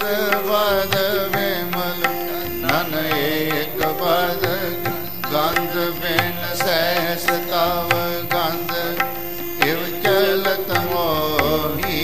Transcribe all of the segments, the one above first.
पद विमल नन एक पद गंध बिन सहस तव गंध इव चलत मोही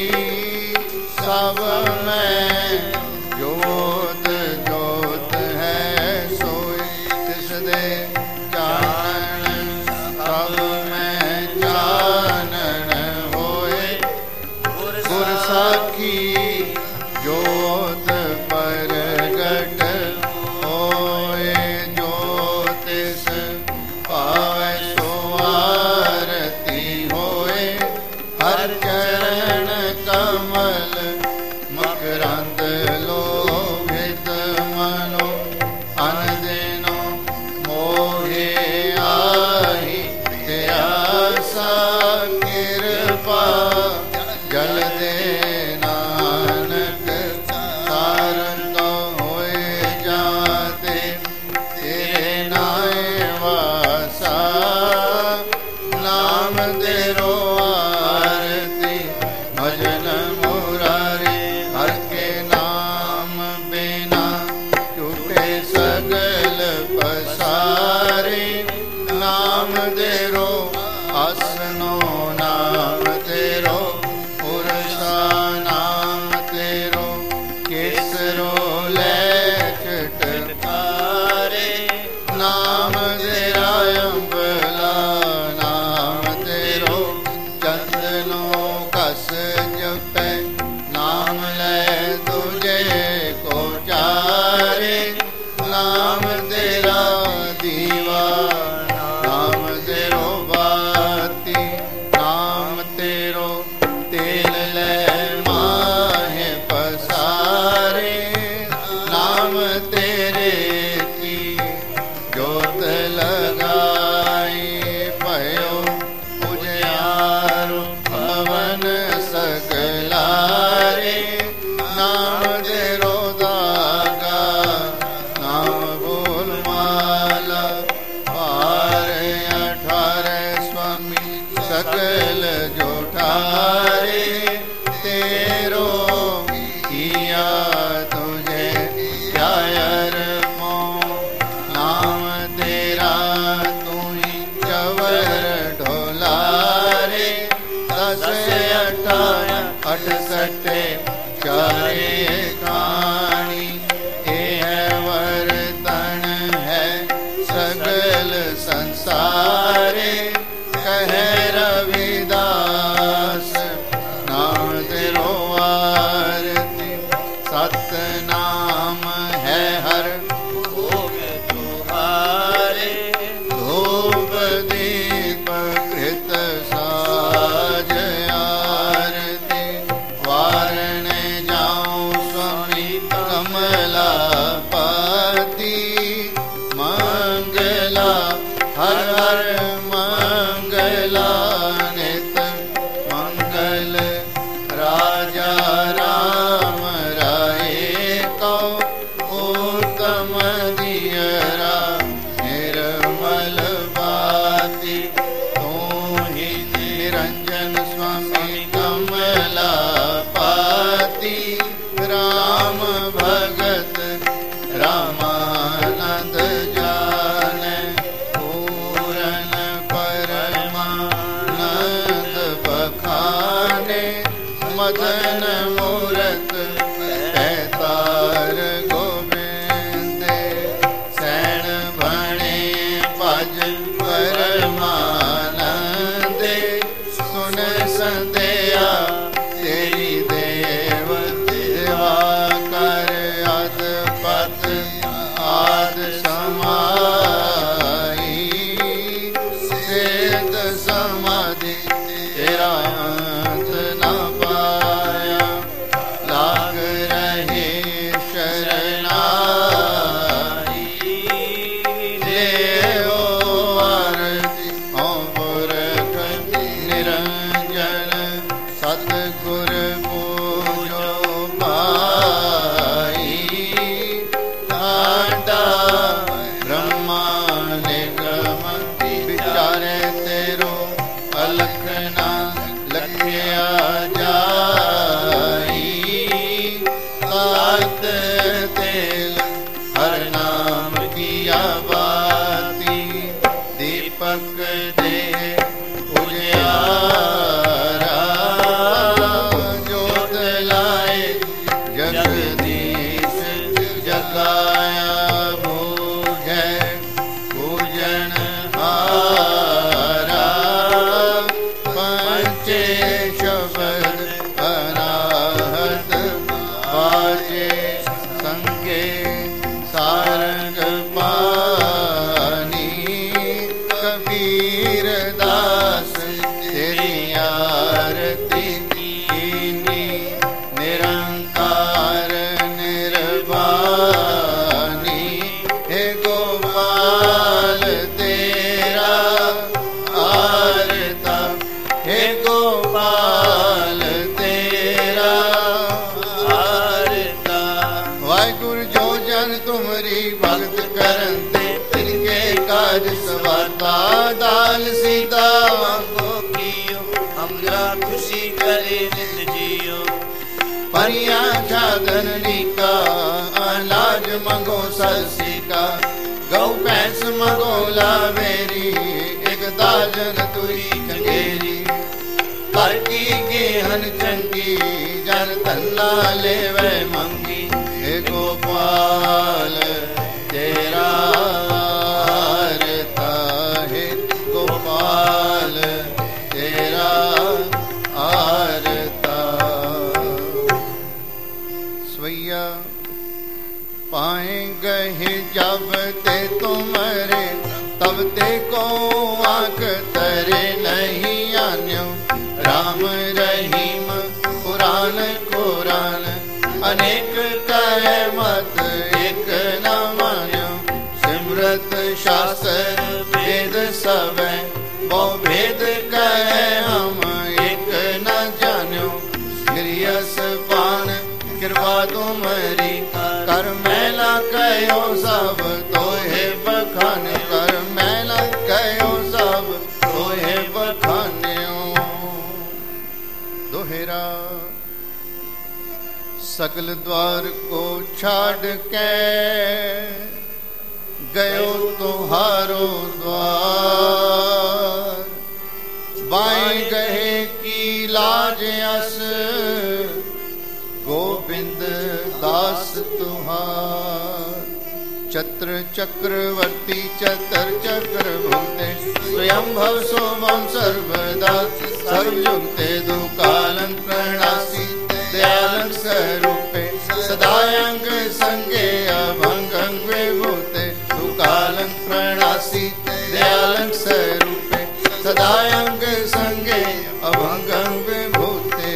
सब में जोत जोत है सोई तिस दे चानन सब में चानन होए गुर साखी जोत परगट होए ज्योतिष पावै सो आरती होए हर चरण कमल मकरंद लोभित मनो अनदिनो मोहे आहि त्यासा कृपा जल दे नानक तारन तो होए जाते तेरे नाय वासा नाम तेरो आरती भजन मुरारी हर के नाम बिना टूटे सगल पसारे नाम तेरो आसनो नाम तेरो पुरुषा नाम तेरो केसरो ले चटकारे नाम तेरा अम्बला नाम तेरो चंदनो कस जपै नाम ले तुझे को चारे नाम तेरा दीवा नाम तेरो बाती नाम तेरो तेल ले माहे पसारे नाम तेरे की जोत लगाई भयो उजियारो भवन सकलारे नाम तेरो दागा नाम बोल माला पार 18 स्वामी सकल जोठारे तेरो किया तुझे प्यार मो नाम तेरा तू ही चवर ढोलारे 10 68 चारे काणी ए है वर्तन है सगल संसारे कह रविदास नाम तेरो आरती सत नाम है हर भोग तुम्हारे धूप दीप कृत साज आरती वारण जाऊं स्वामी कमला पाती मंगला हर हर मंगला नित मंगल राजा राम राय को उत्तम दियरा निर्मल बाती तू ही निरंजन स्वामी कमला पाती राम भगत रामानंद जान पूरन परमानंद बखाने मदन मूरत पैतार गोविंदे सैन भणे भज परमानंदे सुन संध्या तेरी देव देवा कर अद पद आद समाई सेत समाधि तेरा अंत न पाया लाग रहे शरणाई ले ओ आरती ओ पुरख निरंजन सतगुर पूजो पाई टाटा ब्रह्मा निगम विचारे तेरो अलखना लखिया जाई सात तेल हर नाम किया बाती दीपक दे उजियारा जोत लाए जगदीश जगाया बूझे पूजन हारा पंचे शब्द अनाहत बाजे संगे सारंग पानी कबीर दास तेरी आरती कीनी निरंकार निर्वाणी हे गोपाल तेरा आरता हे गोपाल तेरा आरता वाहिगुरु जो जन तुमरी भगत करते तिनके काज सवारता दाल सीता वांगो कियो हमरा खुशी करे नित जियो परिया छादन नीका अनाज मंगो सरसी का गौ भैंस मंगो लावेरी एक दाजन तुरी कंगेरी कर की गेहन चंगी जन धन्ना लेवे मंगी हे गोपाल तेरा आरता हे गोपाल तेरा आरता स्वैया पाए गए जब ते तुम्हारे तब ते को आंख तरे नहीं आन्यो राम रहीम पुराण कुरान अनेक कहे मत एक न मान्यो सिमरत शास्त्र वेद सब वो भेद कहे हम एक न जान्यो गिरियस पान कृपा तुम्हारी कर मैला कहो सब तोहे बखान कर मैला कहो सब तोहे बखान्यो दोहरा सगल द्वार को छाड़ के गयो तुम्हारो द्वार बाएं गए की लाज अस गोविंद दास तुम्हार छत्र चक्रवर्ती चतर चक्र भूते स्वयं भव सोमम सर्वदा सर्वयुक्ते दुकालं प्रणासी दयालं स्वरूपे सदायंग संगे अभंगं विभूते दुकालं प्रणासी दयालं स्वरूपे सदायंग संगे अभंगं विभूते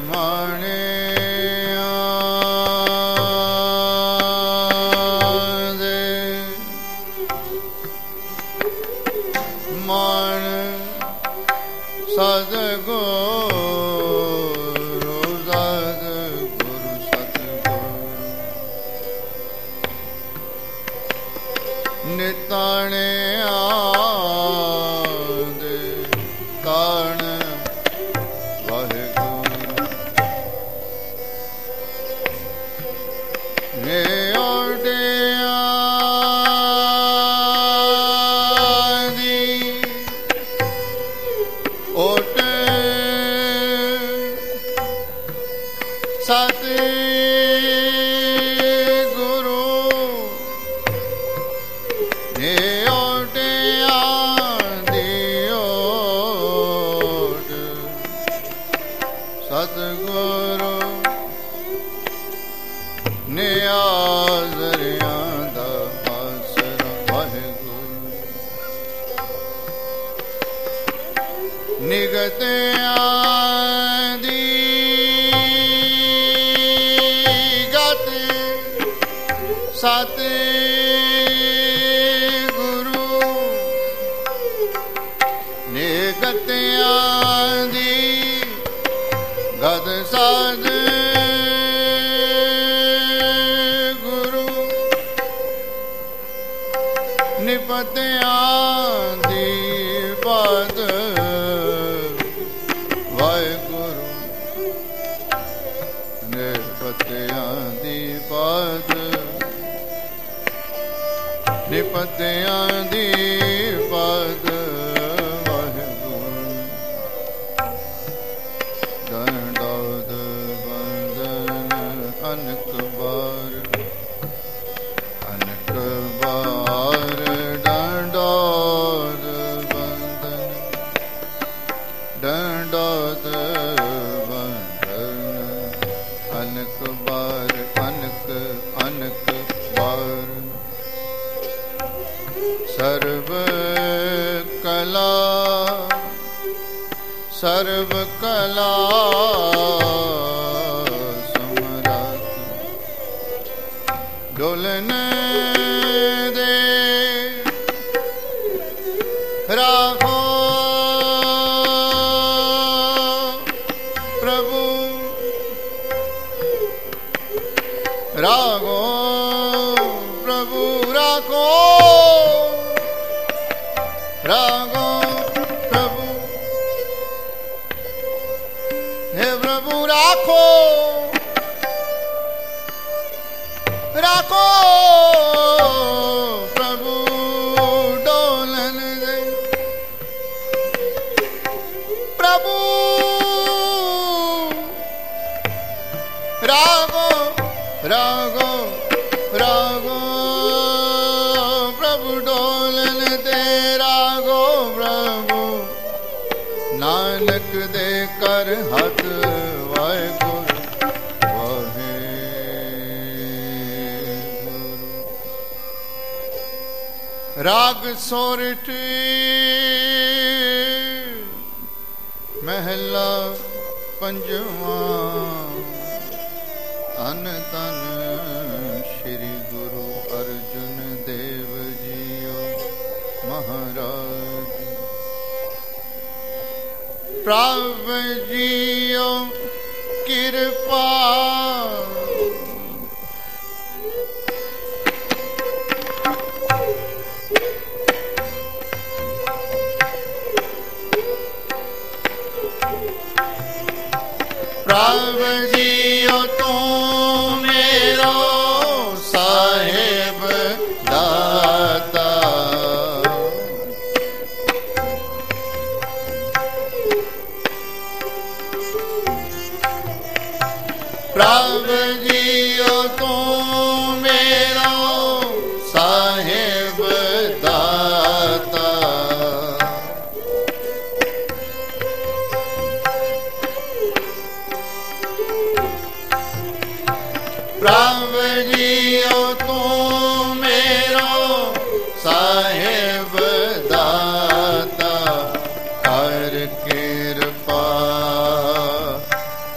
ਪ੍ਰਭ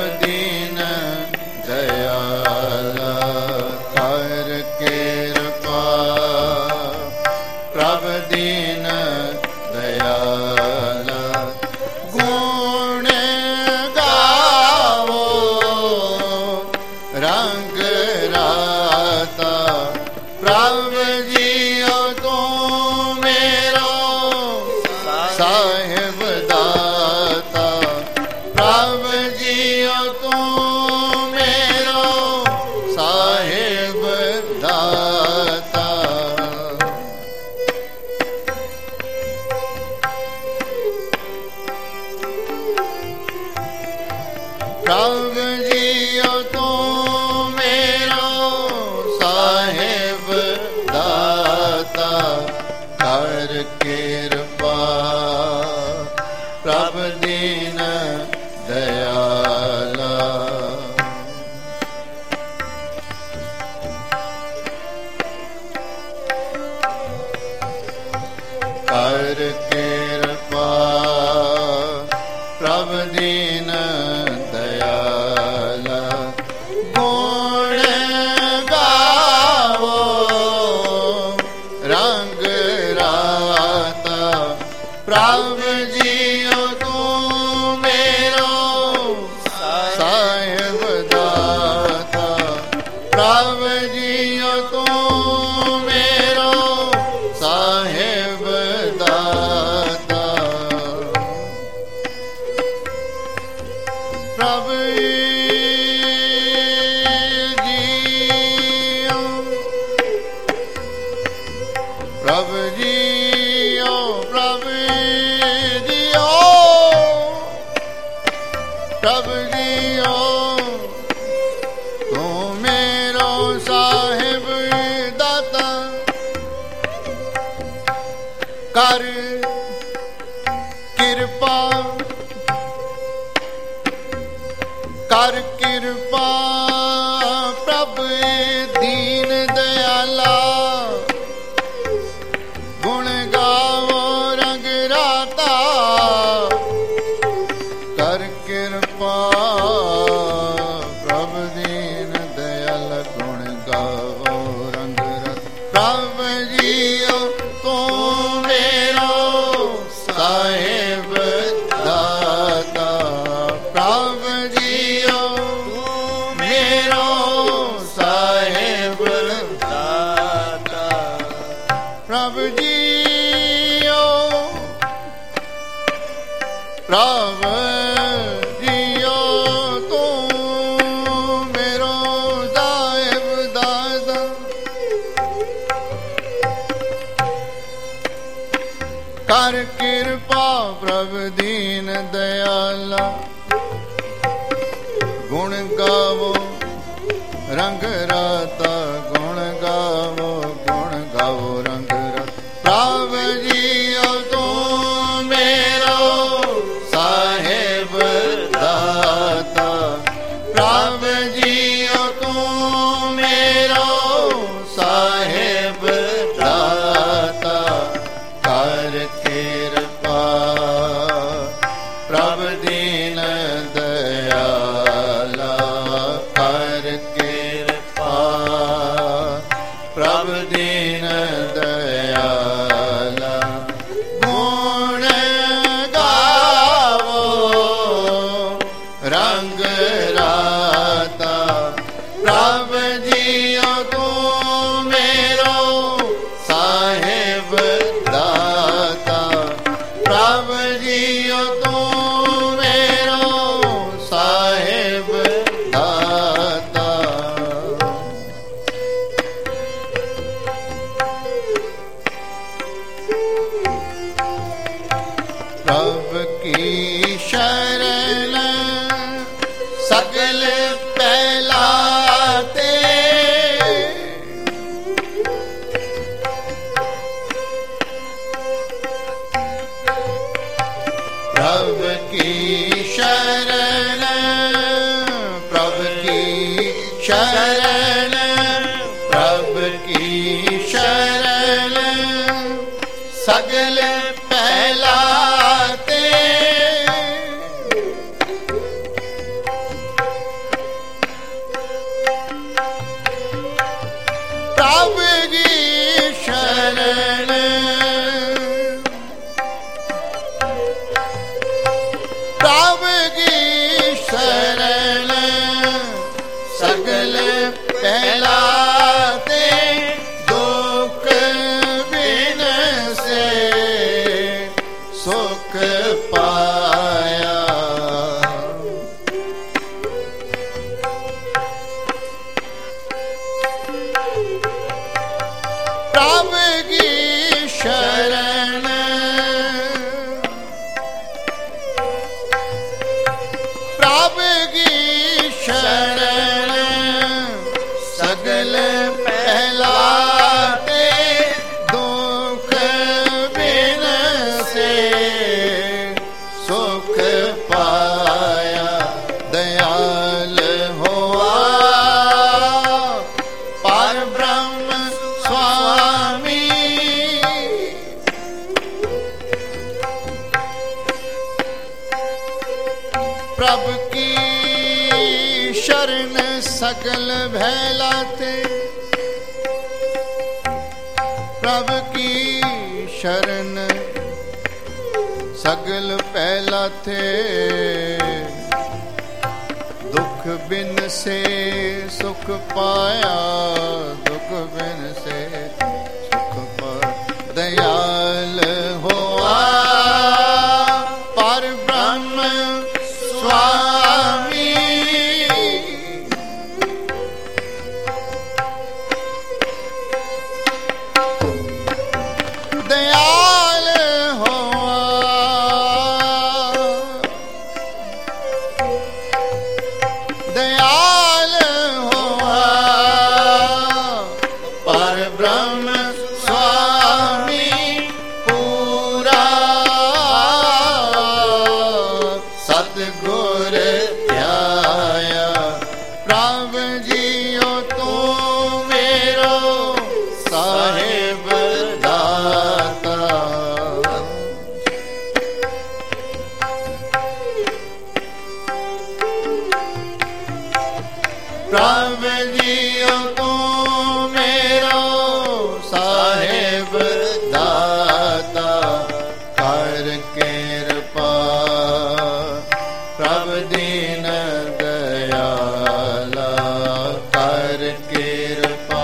दीन दयाला कर कृपा प्रभु दीन दयाला गुण गावो रंग राता प्रभु जियो तो मेरो साहिब दाता प्रभु जियो तो मेरो साहिब दाता प्रभु जियो तो मेरो साहिब दाता कर कृपा प्रभु दीन दयाला कर कृपा प्रभु दीन दयाला गुण गावो रंग राता प्रभु जियो तू मेरो साहिब दाता प्रभु जियो तू मेरो साहिब दाता प्रभु जियो प्रभु जियो प्रभु जियो प्रभु जियो तू मेरो साहिब दाता कर कृपा कर कृपा प्रभु दीन दयाला गुण गावो रंग राता कर कृपा प्रभु दीन दयाला गुण गावो रंग राता प्रभु जियो तो मेरो साहिब दाता प्रभु जियो मेरो साहिब दाता प्रभु जियो प्रभु जियो तू मेरो साहिब दाता कर कृपा प्रभु दीन दयाला गुण गावो रंग राता गुण गावो रंग राता प्रभु जियो तू मेरो साहिब दाता प्रभु जियो तू मेरो साहिब दाता कर कृपा प्रभु दीन दयाला कर कृपा शरण सकल भैला थे, प्रभु की शरण सगल पहला थे। दुख बिन से सुख पाया, दुख बिन से सुख पाया। दयाल होआ पर ब्रह्म स्वामी, दयाल होआ दयाल होआ पर ब्रह्म स्वामी पूरा। सतगुर ध्याया प्रभु जियो तू मेरो साहिब दाता। प्रभु जियो तू मेरो साहिब दाता। कर कृपा प्रभु दीन दयाला, कर कृपा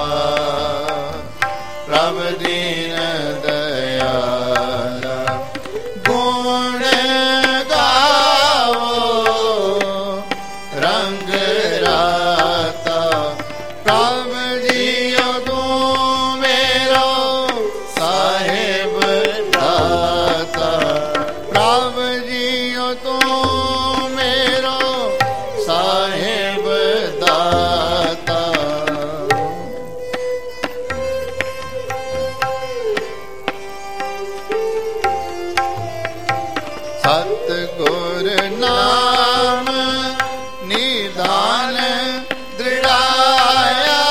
प्रभु दीन दयाला। गुण गाओ रंग राता, प्रभु जियो तू मेरो साहिब दाता। प्रभु जियो तू मेरो साहिब दाता। सतगुर नाम निधान दृढ़ाया,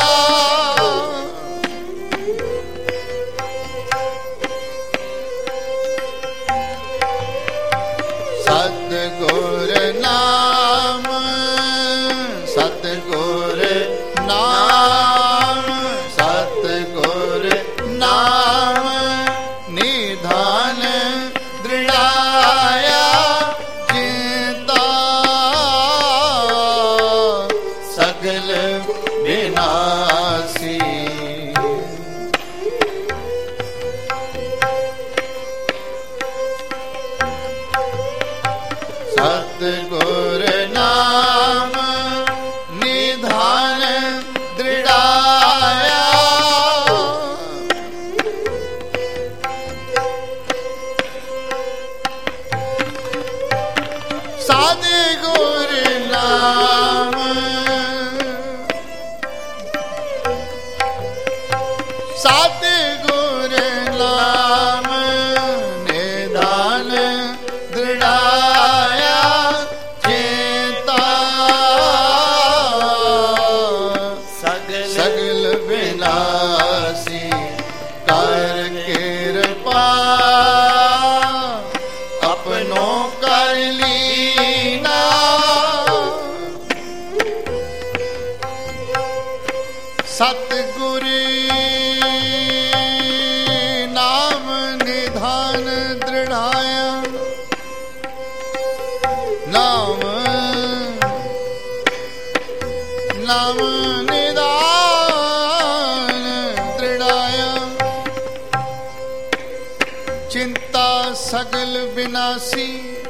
सतगुर नाम, सतगुर नाम, सतगुर नाम निधान दृढ़ाया। चिंता सगल विनाशी, सतगुर नाम निधान दृढ़ाया। सतगुर नाम, सतगुर नाम निधान दृढ़ाया। चेता सगल विनाशी, कर कृपा अपनो कर लीना। सतगुर नाम निधान दृढ़ाया। नाम नाम निधान दृढ़ाया। चिंता सगल विनाशी,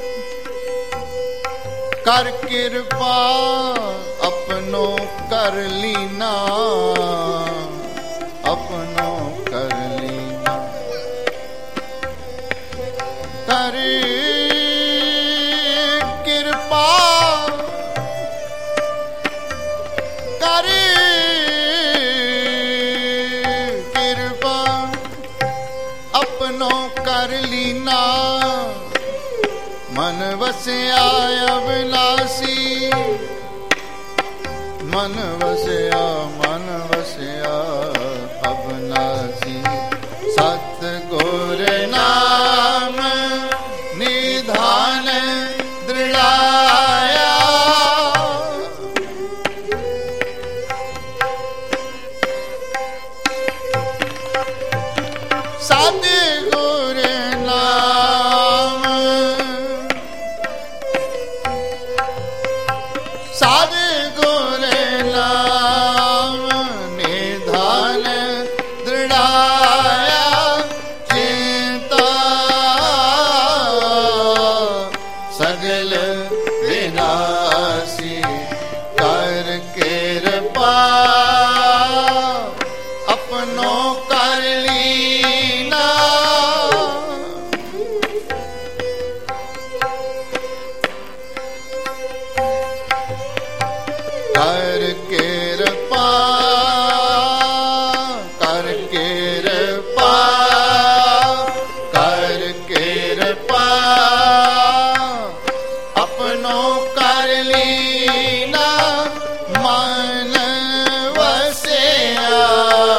कर कृपा अपनो कर लीना, अपनो कर लीना। कर कृपा कर कृपा अपनो कर लीना। मन वसया अविनाशी, मन वसया अविनाशी। सतगुर नाम निधान दृढ़ाया। सद्गुर नाम निधान दृढ़ाया चिंता सगल विनाशी कर कृपा अपनो कर लीना कर कृपा कर कृपा कर कृपा अपनो कर लीना मन वसिया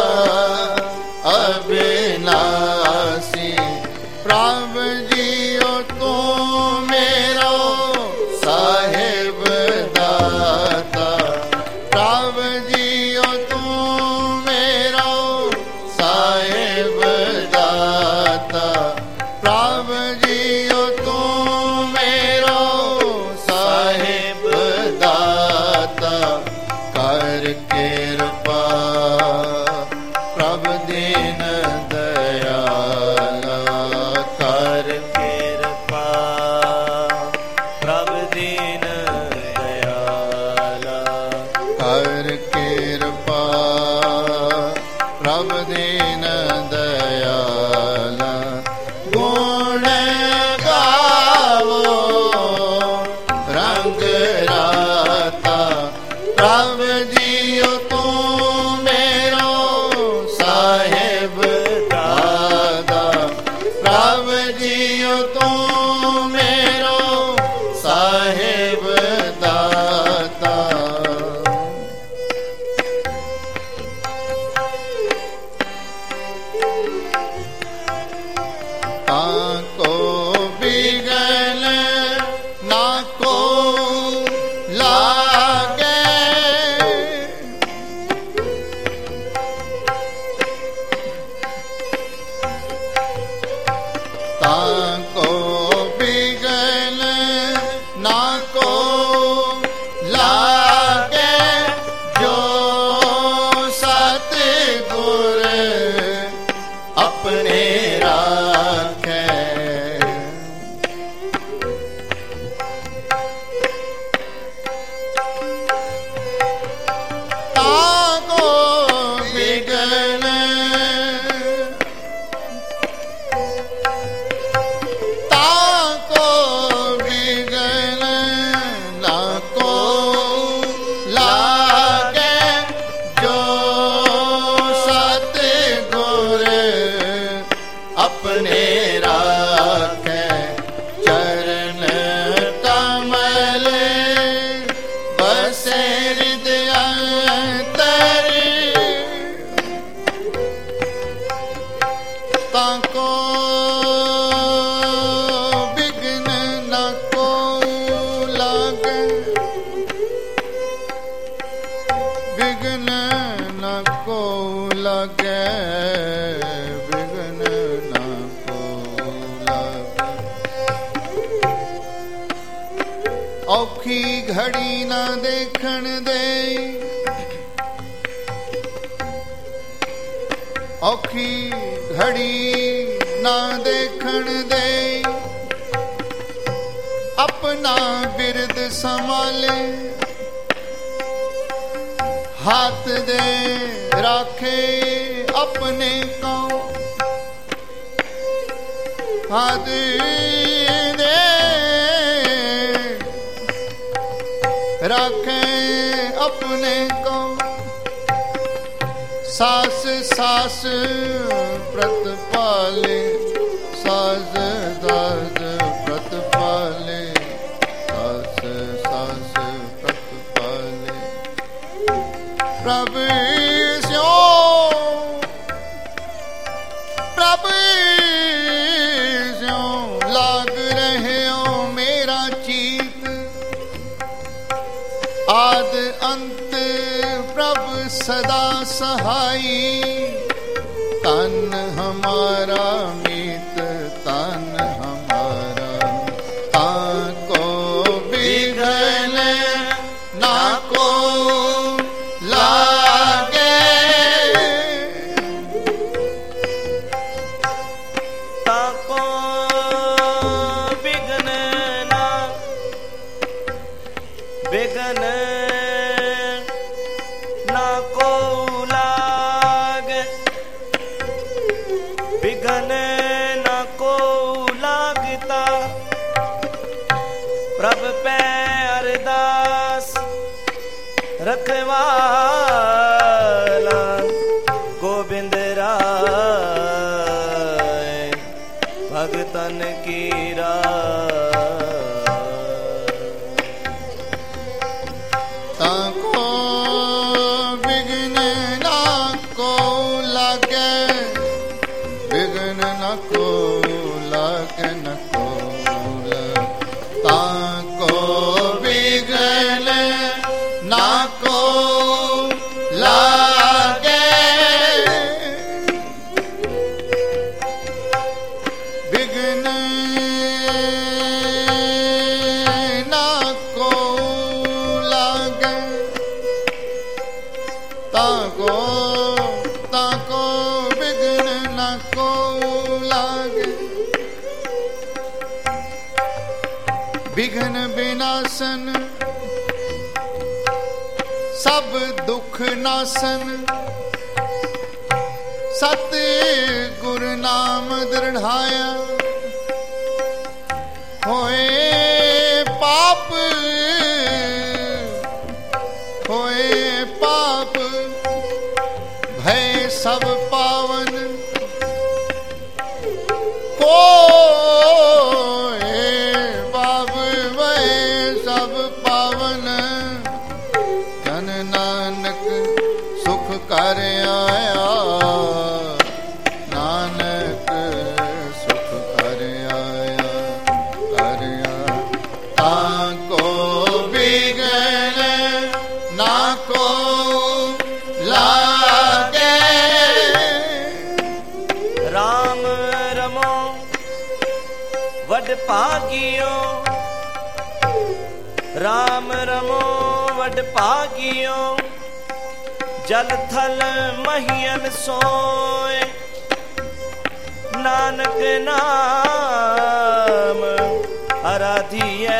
अविनाशी प्रभु जियो तू मेरो साहिब दाता प्रभु जियो तू मेरो साहिब दाता प्रभु जियो तू मेरो साहिब दाता कर कृपा प्रभु दीन दयाला कर कृपा प्रभु दीन दयाला कर कृपा प्रभु दीन दयाला गुण गावो रंग राता प्रभु जियो तू मेरो साहिब दादा प्रभु जियो तू मेरो साहिब दाता ताको बिगल ना को लागे ताको बिगल ना को लागे जो सतगुर अपने राखे ताको बिगल ताको बिगल ना को लागे जो सतगुर अपने राखे चरण कमल बसे हृदय अंतर ताको विघ्न न को लागे विघ्न न को लागे विघ्न न को लागे औखी घड़ी न देखण दे औखी घड़ी ना देखण दे अपना बिरद संभाले हाथ दे राखे अपने को हाथ दे राखे अपने को सास सास प्रतिपाले सास सास प्रतिपाले सास सास प्रतिपाले प्रभु स्यों लाग रहे हो मेरा चीत आद अंत प्रभु सदा सहाई तन हमारा मीत तन हमारा ताको बिघल ना रखवाला गोविंद राय भगतन की ताको विघ्न ना को लागे, विघ्न न को लागे, न को ताको विघ्न ना को लागे, विघ्न ना को लागे, ताको ताको विघ्न ना को लागे, विघ्न विनाशन सब दुख नासन, सत गुर नाम दृढ़ाया, होए पाप होए पाप भय सब पावन, कोए पाप भय सब पावन, जन नानक सुख कर आया, नानक सुख कर आया, कर आया। ताको विघ्न ना को लागे, राम रमो वड पागियो, राम रमो वड पागियो, जल थल महियन सोए, नानक नाम आराधिए,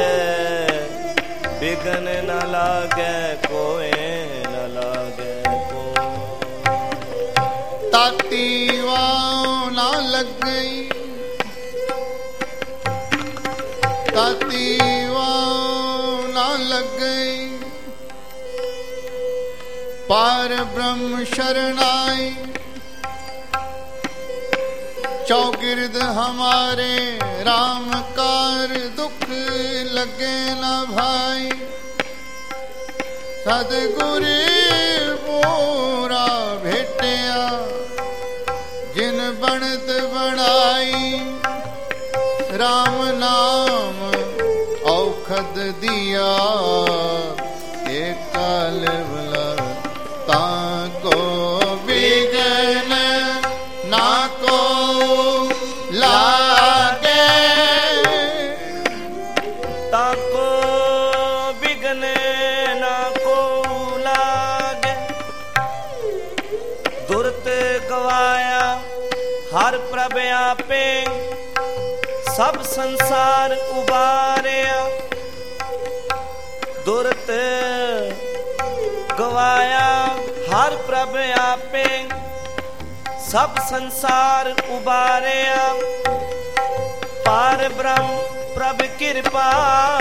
विघ्न न लागे कोई, न लागे को। ताती वाव ना लग गई, ताती वाव ना लग गई, पार ब्रह्म शरणाई, चौगिर्द हमारे राम कार, दुख लगे ना भाई, सदगुरु पूरा भेटिया, जिन बनत बनाई, राम नाम औखद दिया, एक काल भला ताको विघ्न ना को लागे, ताको विघ्न ना को लागे, दुर्त गवाया हर प्रभ आपे, सब संसार उबारिया, दुर्त गवाया हर प्रभ आपे, सब संसार उबारिया, पार ब्रह्म प्रभ कृपा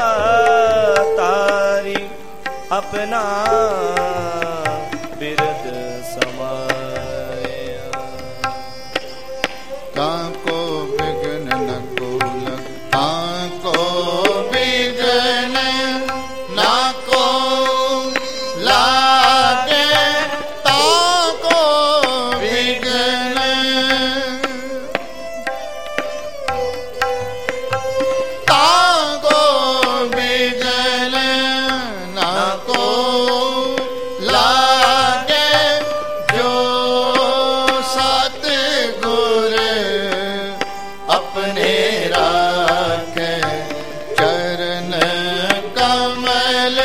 तारी, अपना बिरद समाया। ताको विघ्न न को लग, ताको विघ्न ना को लागे, ताको विघ्न ताको विघ्न ना को लागे, जो सतगुर अपने राखे, चरण कमल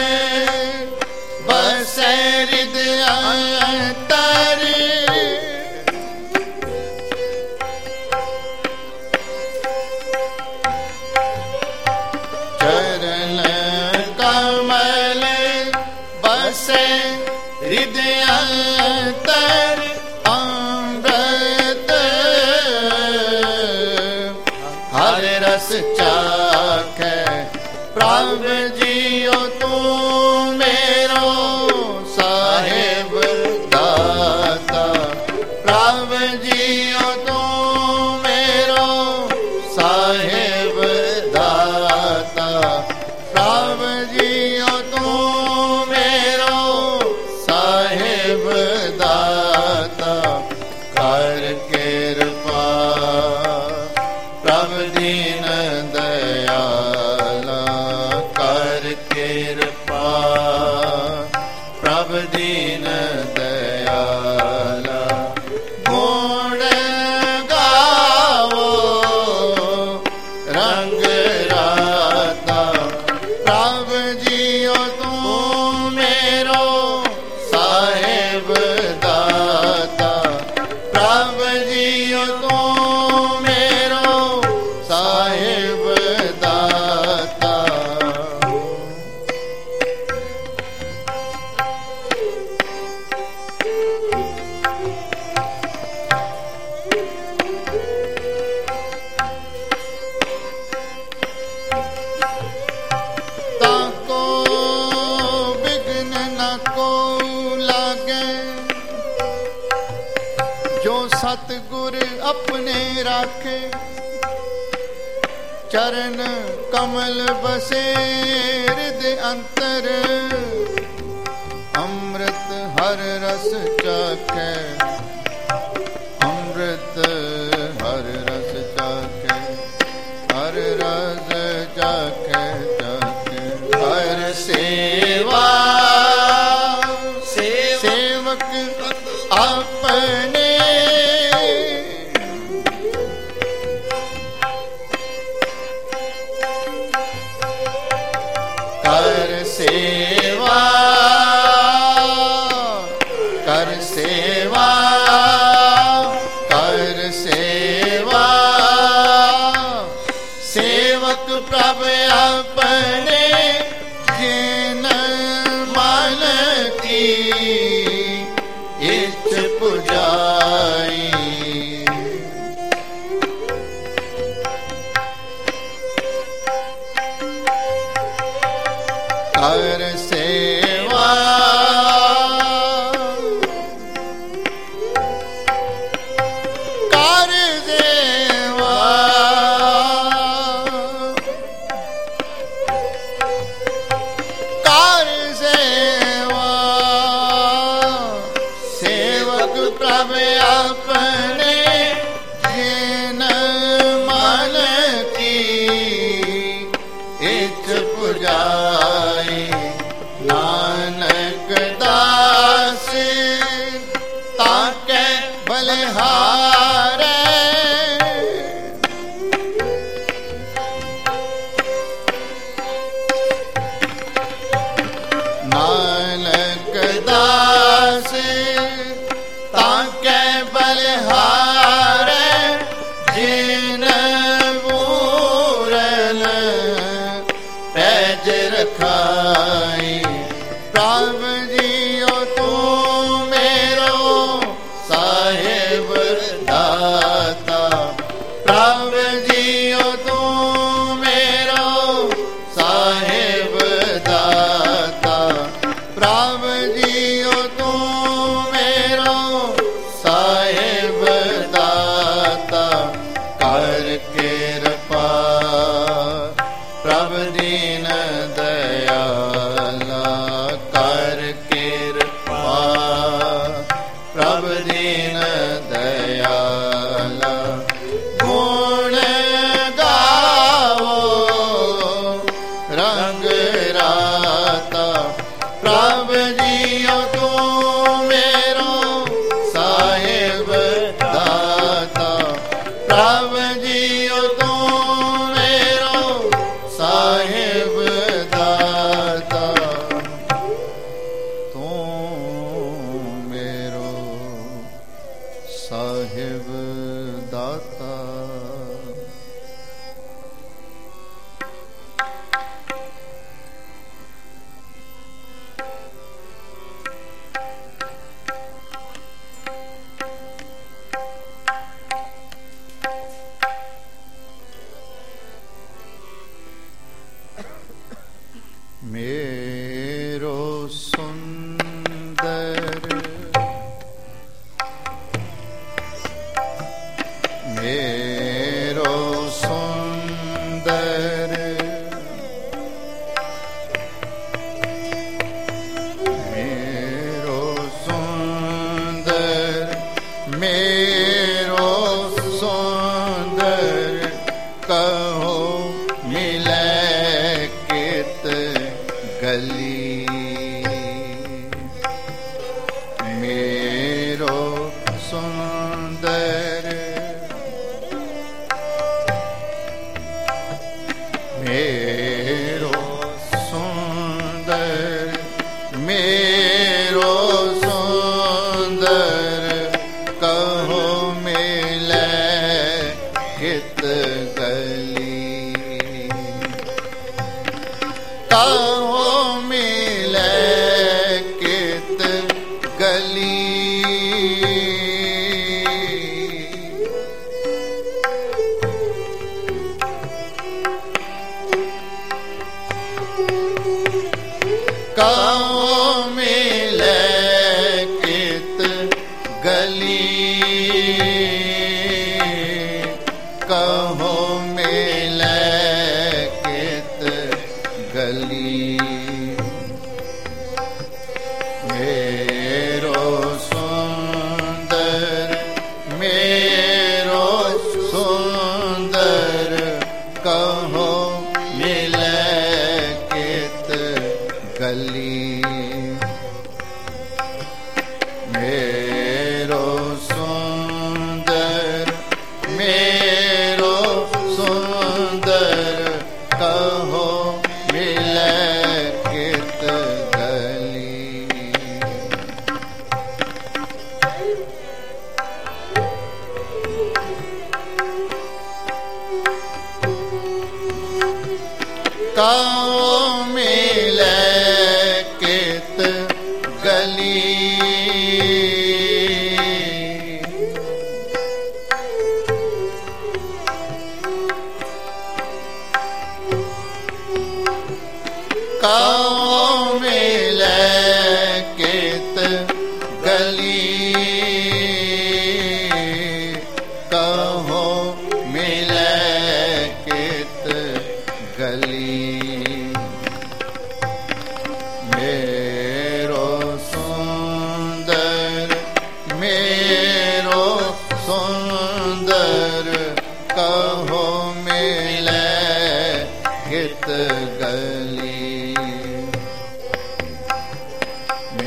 बसे हृदय अंतर, चरण कमल बसे हृदय अंतर, अमृत हर रस चाखे, प्रभु जियो तू मेरो प्रभ दीन दयाला गुण गावो रंग राता प्रभ जियो तू मेरो साहेब दाता प्रभ जियो तू मेरो साहेब दाता ताको विघ्न न को लागे जो सतगुर अपने राखे चरण कमल बसे हृदय अंतर अमृत हर रस चाखे अमृत हर रस चाखे हर रस चाखे चाखे हर सेवा सेवक अपने कर सेवा कर सेवा कर सेवा सेवक प्रभ अपने जिन मन की इच्छ पुजाई कर सेवा कर सेवा कर सेवा सेवक प्रभ अपने जिन मन की इच्छ पुजाई नानक दास ताके बलिहारे नानक दास ताके बलिहारे जिन पूरन पैज रखाई प्रभ जियो तू मेरो साहेब दाता प्रभ जियो तू मेरो साहेब दाता प्रभ जियो तू मेरो साहेब दाता कर कृपा प्रभ दीन दयाला कर कृपा प्रभ दीन दयाला गुण गावो रंग राता प्रभ जियो तू मेरो साहेब दाता प्रभ जियो तू मेरो साहेब दाता तू मेरो साहेब दाता मेरो सुंदर मेरो सुंदर मेरो सुंदर मेरो सुंदर कहो मिले कित गली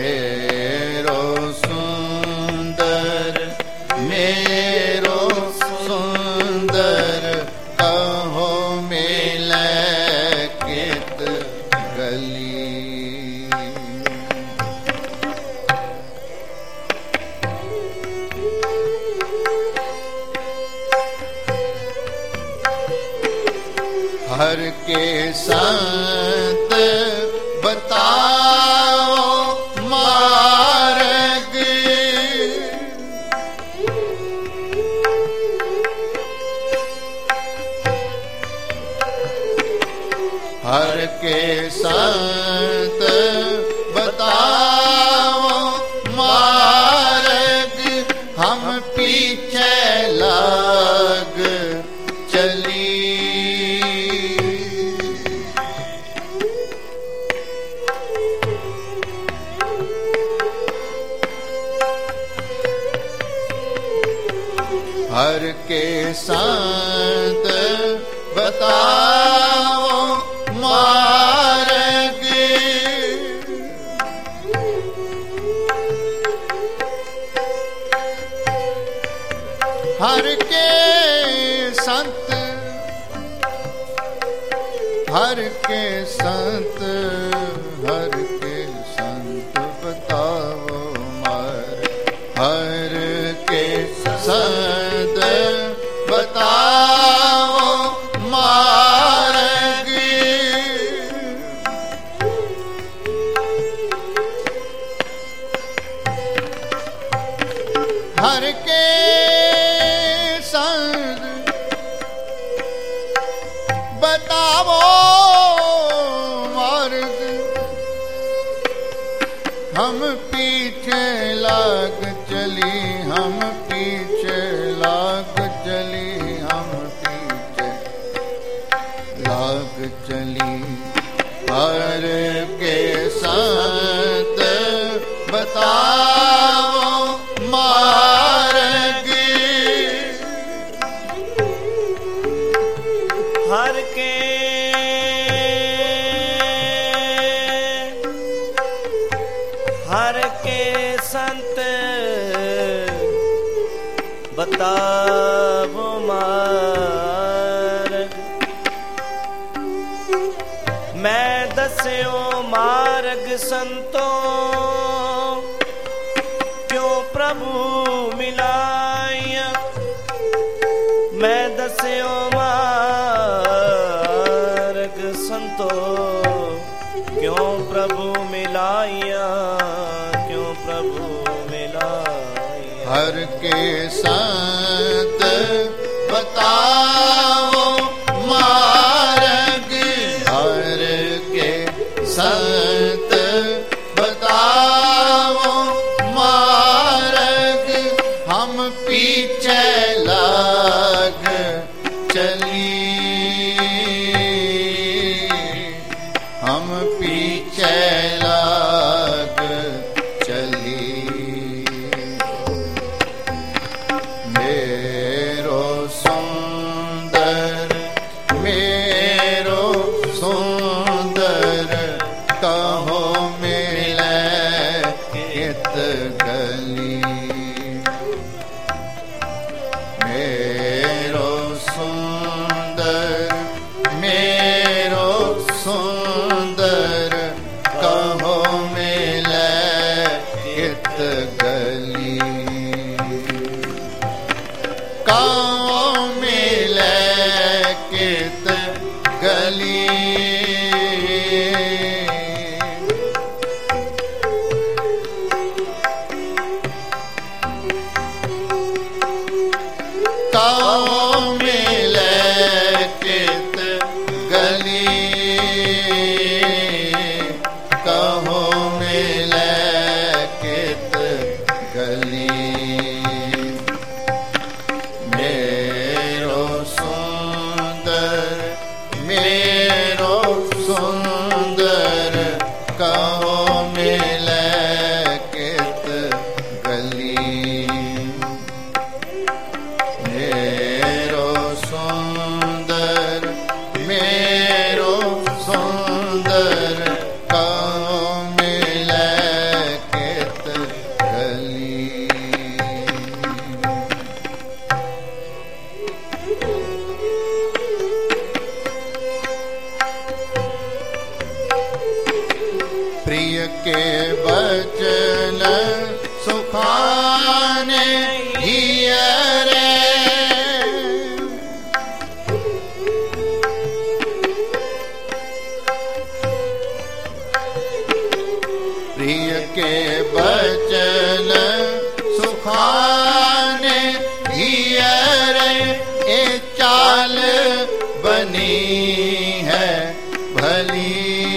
मेरो सुंदर मेरो सुंदर कहो मिले कित गली। हर के संत बताओ मार्ग, हर के संत बताओ मार्ग, हम पीछे लाग चली। हर के संत बताओ मार्ग, हर के संत, हर के संत, हर के संत बताओ मार्ग, हर के संत बताओ मार्ग। हर के संत बताओ मार्ग, हम पीछे लाग चली, हम पीछे लाग चली, हम पीछे लाग चली। हर के संत बताओ मार्ग, हर के संत बताओ मार्ग, मैं दस्यो मार्ग संतों क्यों प्रभु मिलाया, मैं दस्यो मार्ग संतों क्यों प्रभु मिलाया, क्यों प्रभु मिलाया। हर के संत बताओ मार्ग, हर के संत बताओ मार्ग, हम पीछे लाग चली, हम पीछे लाग चली। मेरो सुंदर मेरो सुंदर कहो मिले कित गली। मेरो सुंदर मेरो सुंदर कहो मिले कित गली, कहो मिले कित गली। कहो मिले कित गली, कहो मिले कित गली। बचन सुखाने हियरे। प्रिय के बचन सुखाने हियरे, ए चाल बनी है भली।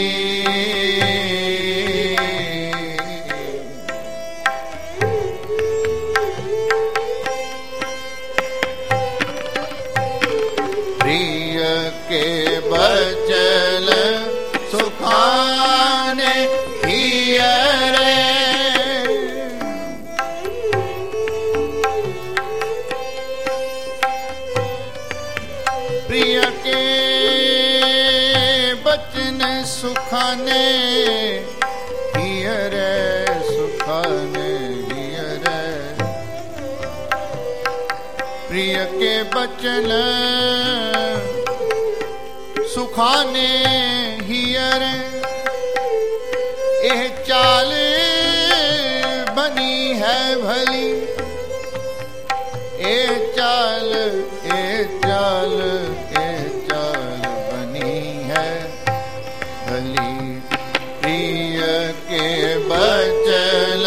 प्रिय के बचन सुखाने हियरे, प्रिय के बचन सुखाने हियरे, सुखाने हियरे। प्रिय के बचन सुखाने हियरे, एह चाल बनी है भली। ए चाल, ए चाल, ए चाल बनी है भली। प्रिय के बचन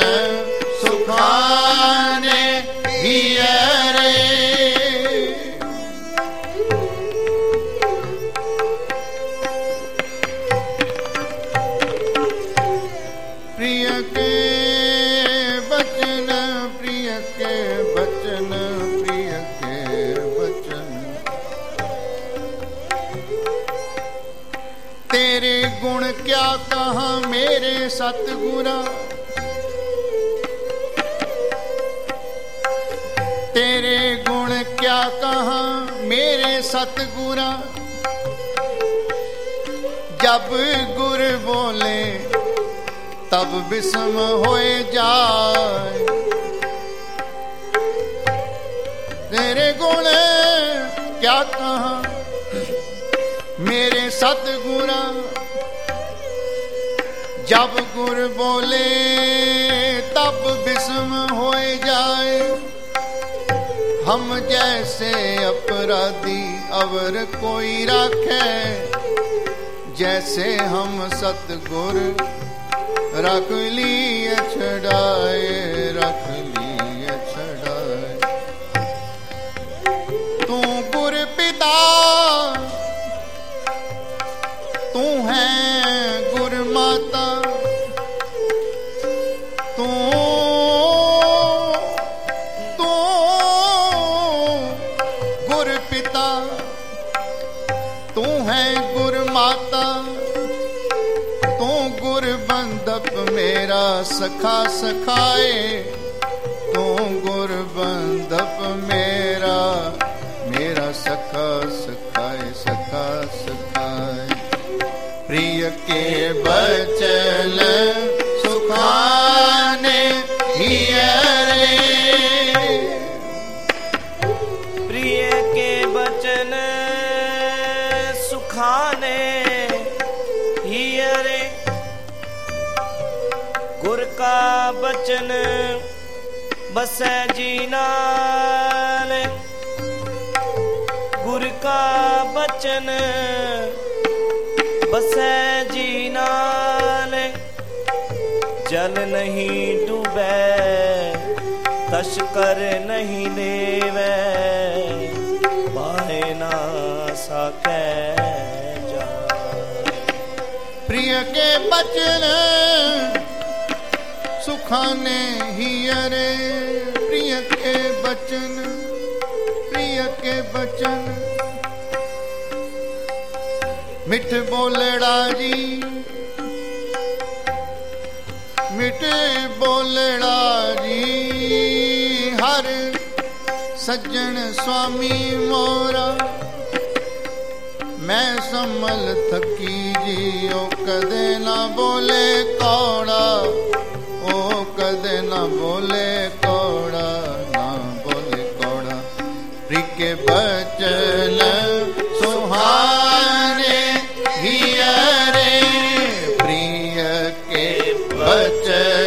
सुखाने हियरे, प्रिय के बचन, प्रिय के बचन, प्रिय के बचन। तेरे गुण क्या कहा मेरे सतगुरा, तेरे गुण क्या कहा मेरे सतगुरा। जब गुर बोले तब विषम होए जाए, तेरे गुण क्या कहा मेरे सतगुरा। जब गुर बोले तब विषम होए जाए। हम जैसे अपराधी अवर कोई राखे, जैसे हम सतगुर रख लिए छड़ाए, रख लिए छड़ाए। तू गुर पिता, तू है गुर माता। तू गुर पिता, तू है गुर माता। तू गुर बंधप मेरा सखा सखाए, तू गुर बंधप मेरा, मेरा सखा सखाए, सखा सखाए। प्रिय के बचन सुखाने हियरे, प्रिय के बचन सुखाने हियरे। गुर का बचन बसै जीनान, गुर का बचन बसै जीनान। जल नहीं डूबे तस्कर नहीं लेवे, बाहे ना साके जा। प्रिय के बचन सुखाने हियरे, प्रिय के बचन, प्रिय के बचन। मिठ बोलड़ा जी, मिठ बोलड़ा जी। हर सज्जन स्वामी मोरा, मैं संभल थकी जी। ओ कदे ना बोले कौड़ा, ओ कदे ना बोले कौड़ा, ना बोले कौड़ा। प्रिय के बचन सुहाने हियरे, प्रिय के बचन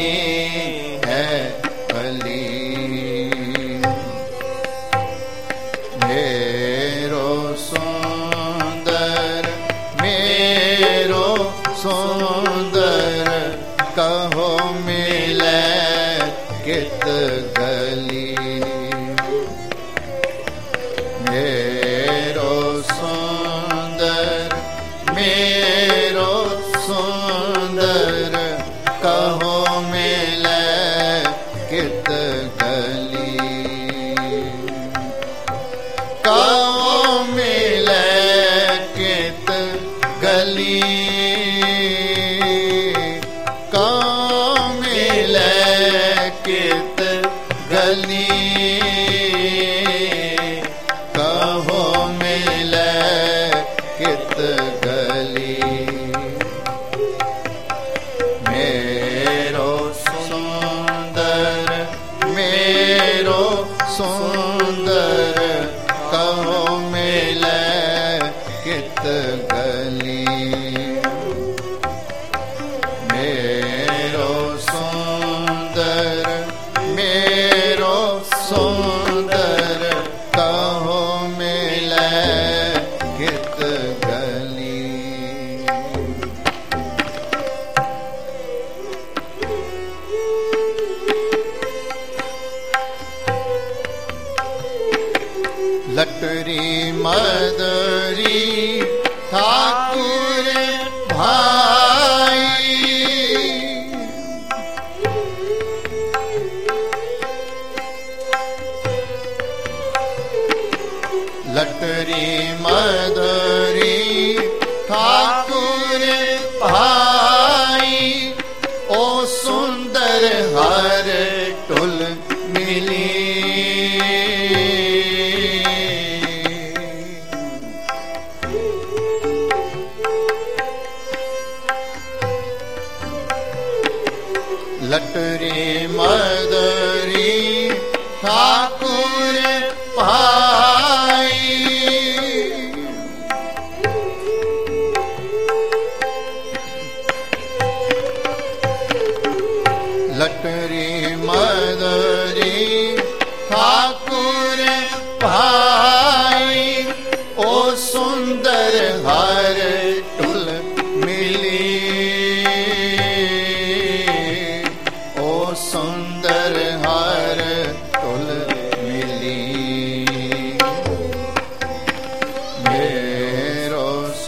है भली। मेरो सुंदर कहो मिले कित गली। मेरो सुंदर कहो मिले कित गली। कहो मिले कित गली। कहो मिले कित गली। कहो मिले कित गली। मेरो सुंदर कहो मिले कित गली। मेरो सुंदर कहो मिले कित गली। लटरी मदरी ठाकुर भाई। लटरी मदरी ठाकुर भाई। ओ सुंदर हर टुल मिली। लटरी मदरी ठाकुर भाई। लटरी मदरी ठाकुर भाई। ओ सुंदर हर टुल मिली। सुंदर हर टुल मिली। मेरो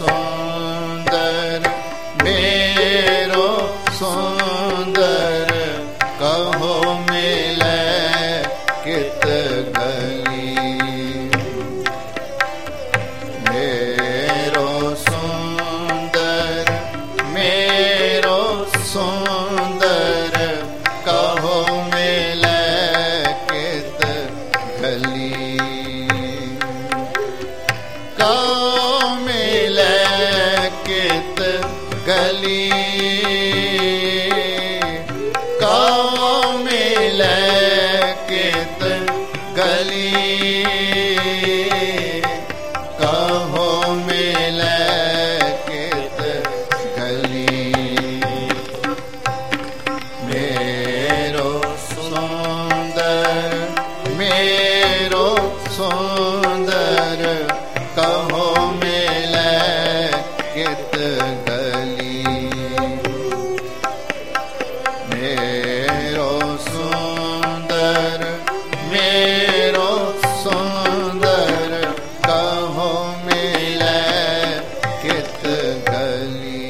सुंदर कहो मिले कित गली। मेरो सुंदर कहो मिले कित गली। कहो मिले कित गली। कहो मिले कित गली। कहो मिले कित गली। मेरो सुंदर कहो मिले कित गली। मेरो सुंदर कहो मिले कित गली।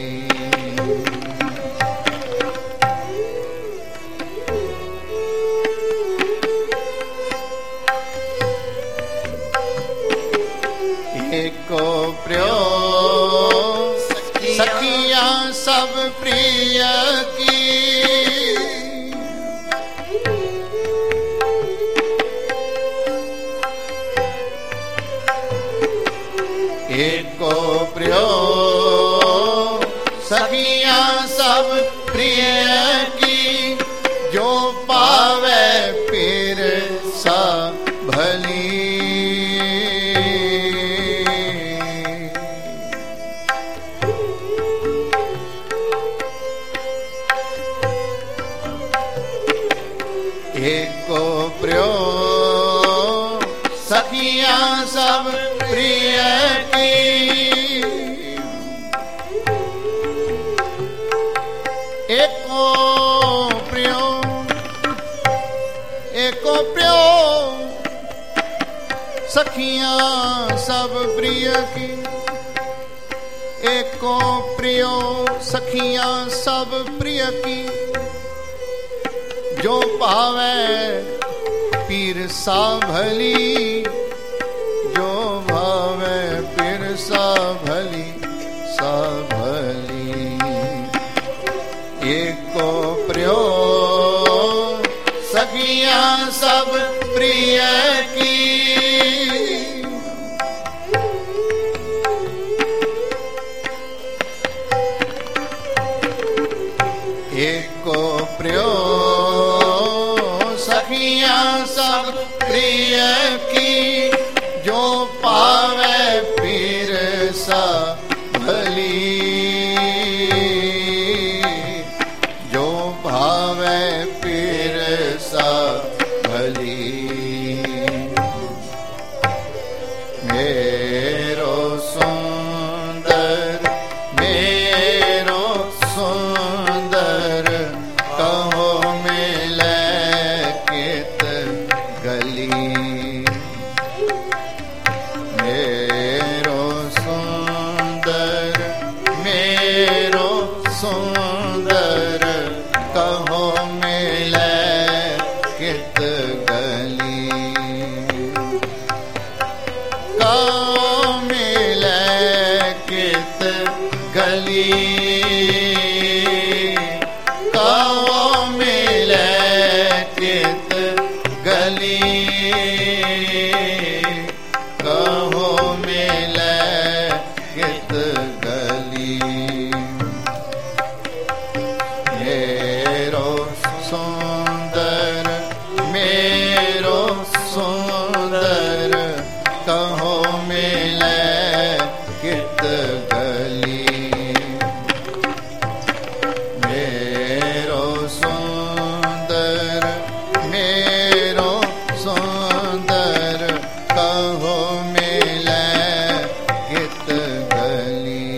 एको प्रियो सखियां सब प्रिय की। एको प्रियो सखियां सब प्रिय की। जो पावे पीर सा भली। एको प्रियो सखियां सब प्रिय की। एको प्रियो सखियां सब प्रिय की। एको प्रियो सखियां सब प्रिय की। जो पावे पीर सा भली, जो भावे पीर सा भली, सा भली। एको प्रियो सखियां सब प्रिय की। एको प्रियो सखियां सब प्रिय की। जो पावे पीर सा भली, जो भावे पीर सा भली। मेरो सुंदर मेरो सुंदर कहो मिले कित गली। मेरो सुंदर कहो मिले कित गली। कहो मिले कित गली। कहो मिले कित गली। कहो मिले कित गली। मेरो सुंदर कहो मिले कित गली। मेरो सुंदर कहो मिले कित गली।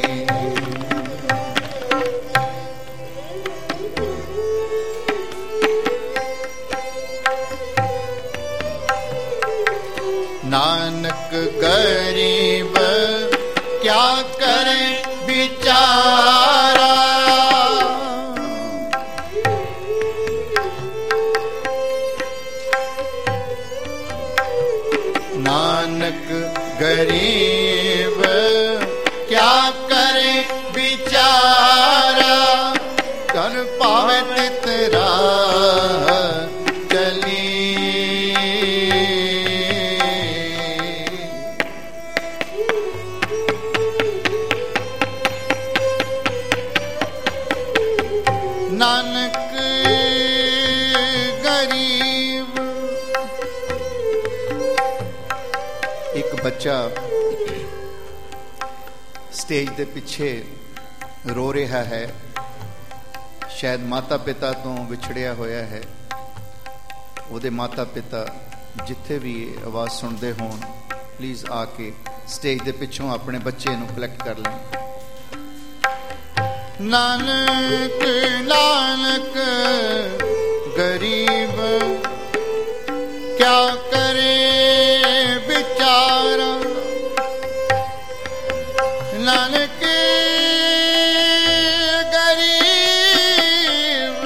नानक गरीब क्या करे बिचारा। नानक गरीब क्या करे बिचारा। कर पावे तितरा चली। नानक गरीब। एक बच्चा स्टेज ਦੇ ਪਿੱਛੇ रो ਰਿਹਾ है। शायद माता पिता तो विछड़िया होया है। ਉਹਦੇ माता पिता जिथे भी आवाज़ सुनते होण प्लीज़ आके स्टेज ਦੇ ਪਿੱਛੋਂ अपने बच्चे ਨੂੰ कलैक्ट कर लें। नानक नानक गरीब क्या करे बिचारा। नानक गरीब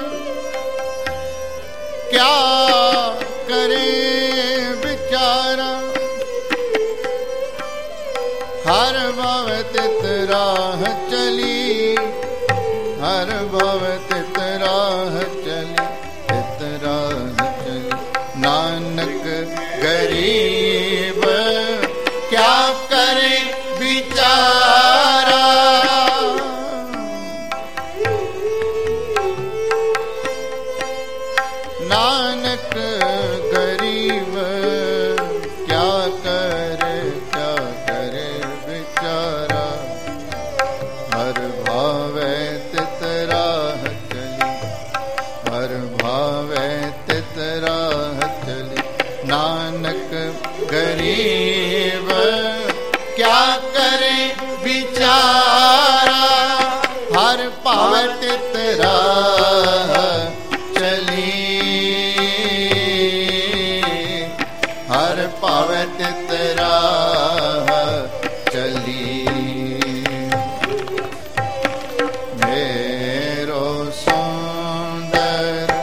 क्या करे बिचारा। हर भव तित राह चली। हर भव तित राह चली। तित राह चली। नानक गरीब क्या करे बिचारा। नानक गरीब क्या करे बिचारा। हर भावे तित राह चली। हर भावे तित राह चली। नानक गरीब क्या करे बिचारा, हर भावे तित राह चली, हर भावे तित राह चली। मेरो सुंदर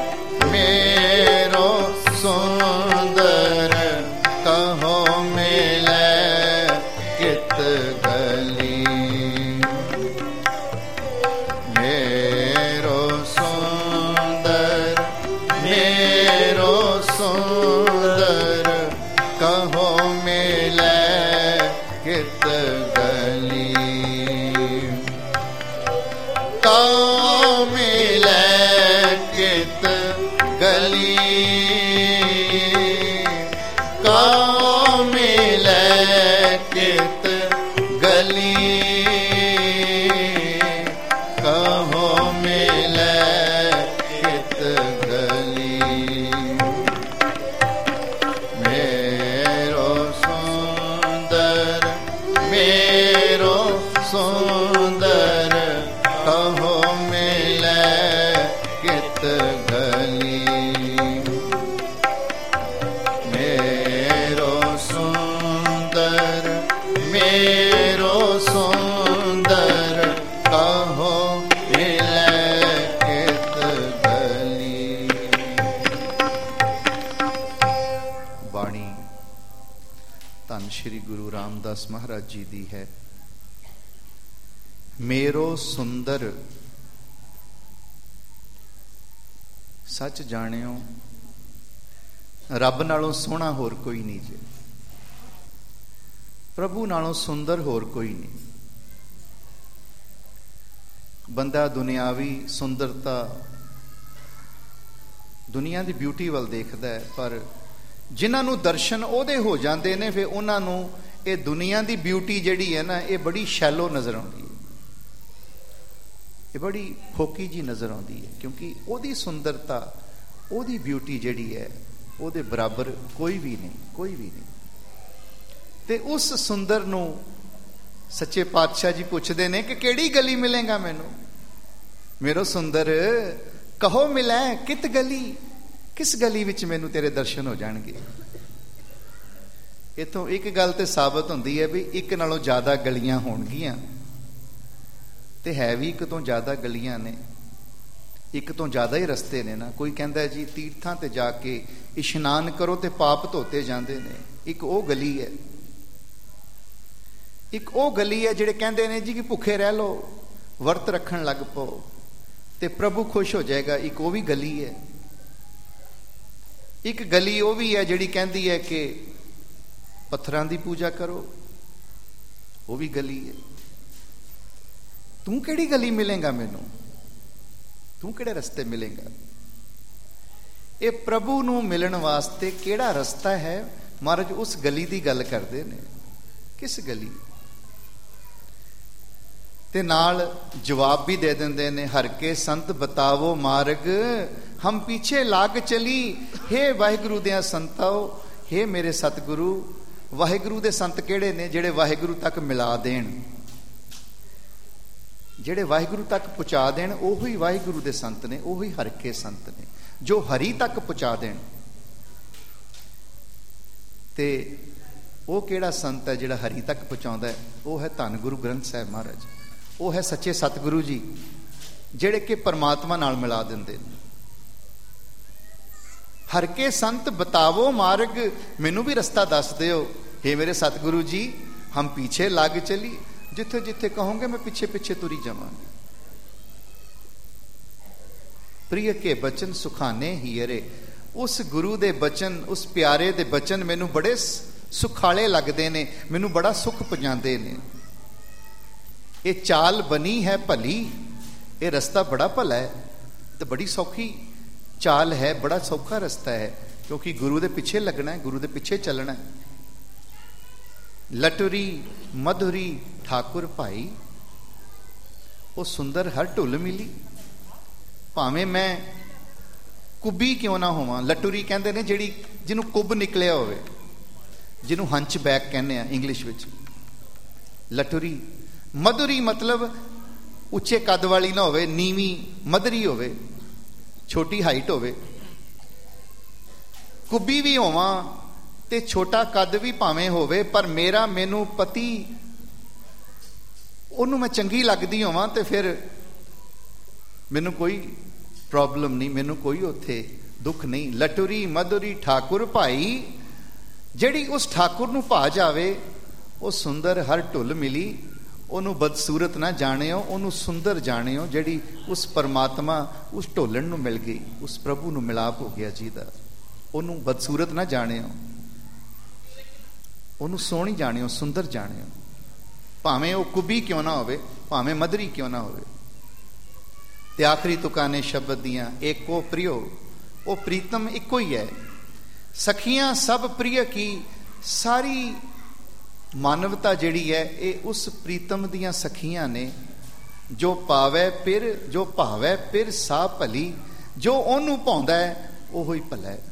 कहो मिले कित गली। मेरो सुंदर कहो मिले कित गली। कहो मिले कित गली, कहो मिले कित गली, कहो मिले कित गली। मेरो सुंदर कहो मिले कित गली। मेरो सुंदर कहो मिले कित गली। बाणी धन श्री गुरु रामदास महाराज जी दी है। मेरो सुंदर, सच जानियो रब नालों सोहना होर कोई नहीं जे, प्रभु नालों सुंदर होर कोई नहीं। बंदा दुनियावी सुंदरता, दुनिया की ब्यूटी वाल देखदा है, पर जिन्होंने दर्शन ओदे हो जाते हैं फिर उन्होंने ये दुनिया की ब्यूटी जिहड़ी है ना, ये बड़ी शैलो नज़र आती है, ये बड़ी फोकी जी नज़र आती है, क्योंकि ओदी सुंदरता, ओदी ब्यूटी जिहड़ी है ओदे बराबर कोई भी नहीं, कोई भी नहीं। ते उस सुंदर नू सच्चे पातशाह जी पूछते ने कि केड़ी गली मिलेगा मैनू। मेरो सुंदर कहो मिले कित गली, किस गली विच मैनू तेरे दर्शन हो जाणगे। इथों एक गल ते साबित हुंदी है भी एक नालों ज्यादा गलियां होणगियां, ते है भी एक तो ज्यादा गलियां ने, एक तो ज्यादा ही रस्ते ने ना। कोई कहता है जी तीर्थां ते जाके इशनान करो ते पाप धोते जाते ने, एक वो गली है। एक वो गली है जिहड़े कहते ने जी कि भुखे रह लो, वर्त रखन लग पो ते प्रभु खुश हो जाएगा, एक वो भी गली है। एक गली वो भी है जिहड़ी कहती है कि पत्थरां दी पूजा करो, वो भी गली है। तू केड़ी गली मिलेगा मैनू, तू केड़े रस्ते मिलेगा। ये प्रभु नू मिलन वास्ते केड़ा रस्ता है, महाराज उस गली दी गल करदे ने। किस गली ते नाल जवाब भी दे देंदे ने, हर के संत बतावो मार्ग हम पीछे लाग चली। हे वाहिगुरु दे संताओ, हे मेरे सतगुरु। वाहिगुरु दे संत केड़े ने, जेड़े वाहिगुरु तक मिला देन, जेड़े वाहिगुरु तक पहुंचा देन, ओही वाहिगुरु दे संत ने, ओही हर के संत ने, जो हरि तक पहुंचा देन। ते वो केड़ा संत है जिहड़ा हरि तक पहुंचाउंदा है, वो है धन गुरु ग्रंथ साहिब महाराज, वो है सच्चे सतगुरु जी, जेड़े कि परमात्मा नाल मिला दिंदे ने। हर के संत बतावो मार्ग, मैनू भी रस्ता दस दिओ हे मेरे सतगुरु जी। हम पीछे लग चली, जिथे जिथे कहोगे मैं पिछे पिछे तुरी जावांगी। प्रिय के बचन सुखाने ही अरे, उस गुरु दे बचन, उस प्यारे दे बचन मैनू बड़े सुखाले लगते ने, मैनू बड़ा सुख पहुंचाते ने। ये चाल बनी है भली, ये रस्ता बड़ा भला है, तो बड़ी सौखी चाल है, बड़ा सौखा रस्ता है, क्योंकि गुरु दे पिछे लगना है, गुरु दे पिछे चलना है। लटुरी मधुरी ठाकुर भाई, वो सुंदर हर ढुल मिली। भावें मैं ਕੁੱਬੀ ਕਿਉਂ ਨਾ ਹੋਵਾਂ। ਲਟੂਰੀ ਕਹਿੰਦੇ ਨੇ ਜਿਹੜੀ ਜਿਹਨੂੰ ਕੁੱਬ ਨਿਕਲਿਆ ਹੋਵੇ, ਜਿਹਨੂੰ ਹੰਚ ਬੈਕ ਕਹਿੰਦੇ ਆ ਇੰਗਲਿਸ਼ ਵਿੱਚ। ਲਟੂਰੀ। ਮਧੁਰੀ ਮਤਲਬ ਉੱਚੇ ਕੱਦ ਵਾਲੀ ਨਾ ਹੋਵੇ, ਨੀਵੀਂ ਮਧਰੀ ਹੋਵੇ, ਛੋਟੀ ਹਾਈਟ ਹੋਵੇ। ਕੁੱਬੀ ਵੀ ਹੋਵਾਂ ਤੇ ਛੋਟਾ ਕੱਦ ਵੀ ਭਾਵੇਂ ਹੋਵੇ, ਪਰ ਮੈਨੂੰ ਪਤੀ ਉਹਨੂੰ ਮੈਂ ਚੰਗੀ ਲੱਗਦੀ ਹੋਵਾਂ ਤੇ ਫਿਰ ਮੈਨੂੰ ਕੋਈ ਪ੍ਰੋਬਲਮ ਨਹੀਂ, ਮੈਨੂੰ ਕੋਈ ਉੱਥੇ ਦੁੱਖ ਨਹੀਂ। ਲਟੂਰੀ ਮਧੁਰੀ ਠਾਕੁਰ ਭਾਈ, ਜਿਹੜੀ ਉਸ ਠਾਕੁਰ ਨੂੰ ਭਾ ਜਾਵੇ, ਉਹ ਸੁੰਦਰ ਹਰ ਢੁੱਲ ਮਿਲੀ। ਉਹਨੂੰ ਬਦਸੂਰਤ ਨਾ ਜਾਣਿਓ, ਉਹਨੂੰ ਸੁੰਦਰ ਜਾਣਿਓ। ਜਿਹੜੀ ਉਸ ਪਰਮਾਤਮਾ, ਉਸ ਢੋਲਣ ਨੂੰ ਮਿਲ ਗਈ, ਉਸ ਪ੍ਰਭੂ ਨੂੰ ਮਿਲਾਪ ਹੋ ਗਿਆ ਜਿਹਦਾ, ਉਹਨੂੰ ਬਦਸੂਰਤ ਨਾ ਜਾਣਿਓ, ਉਹਨੂੰ ਸੋਹਣੀ ਜਾਣਿਓ, ਸੁੰਦਰ ਜਾਣਿਓ। ਭਾਵੇਂ ਉਹ ਕੁੱਬੀ ਕਿਉਂ ਨਾ ਹੋਵੇ, ਭਾਵੇਂ ਮਧਰੀ ਕਿਉਂ ਨਾ ਹੋਵੇ। ਤੇ ਆਖਰੀ ਤੁਕਾਂ ਨੇ ਸ਼ਬਦ ਦੀਆਂ, ਏਕੋ ਪ੍ਰਿਯੋ, ਉਹ ਪ੍ਰੀਤਮ ਇੱਕੋ ਹੀ ਹੈ। ਸਖੀਆਂ ਸਭ ਪ੍ਰਿਯ ਕੀ, ਸਾਰੀ ਮਾਨਵਤਾ ਜਿਹੜੀ ਹੈ ਇਹ ਉਸ ਪ੍ਰੀਤਮ ਦੀਆਂ ਸਖੀਆਂ ਨੇ। ਜੋ ਪਾਵੈ ਪਿਰ, ਜੋ ਭਾਵੈ ਪਿਰ ਸਾ ਭਲੀ, ਜੋ ਉਹਨੂੰ ਭਾਉਂਦਾ ਹੈ ਉਹੋ ਹੀ ਭਲਾ ਹੈ।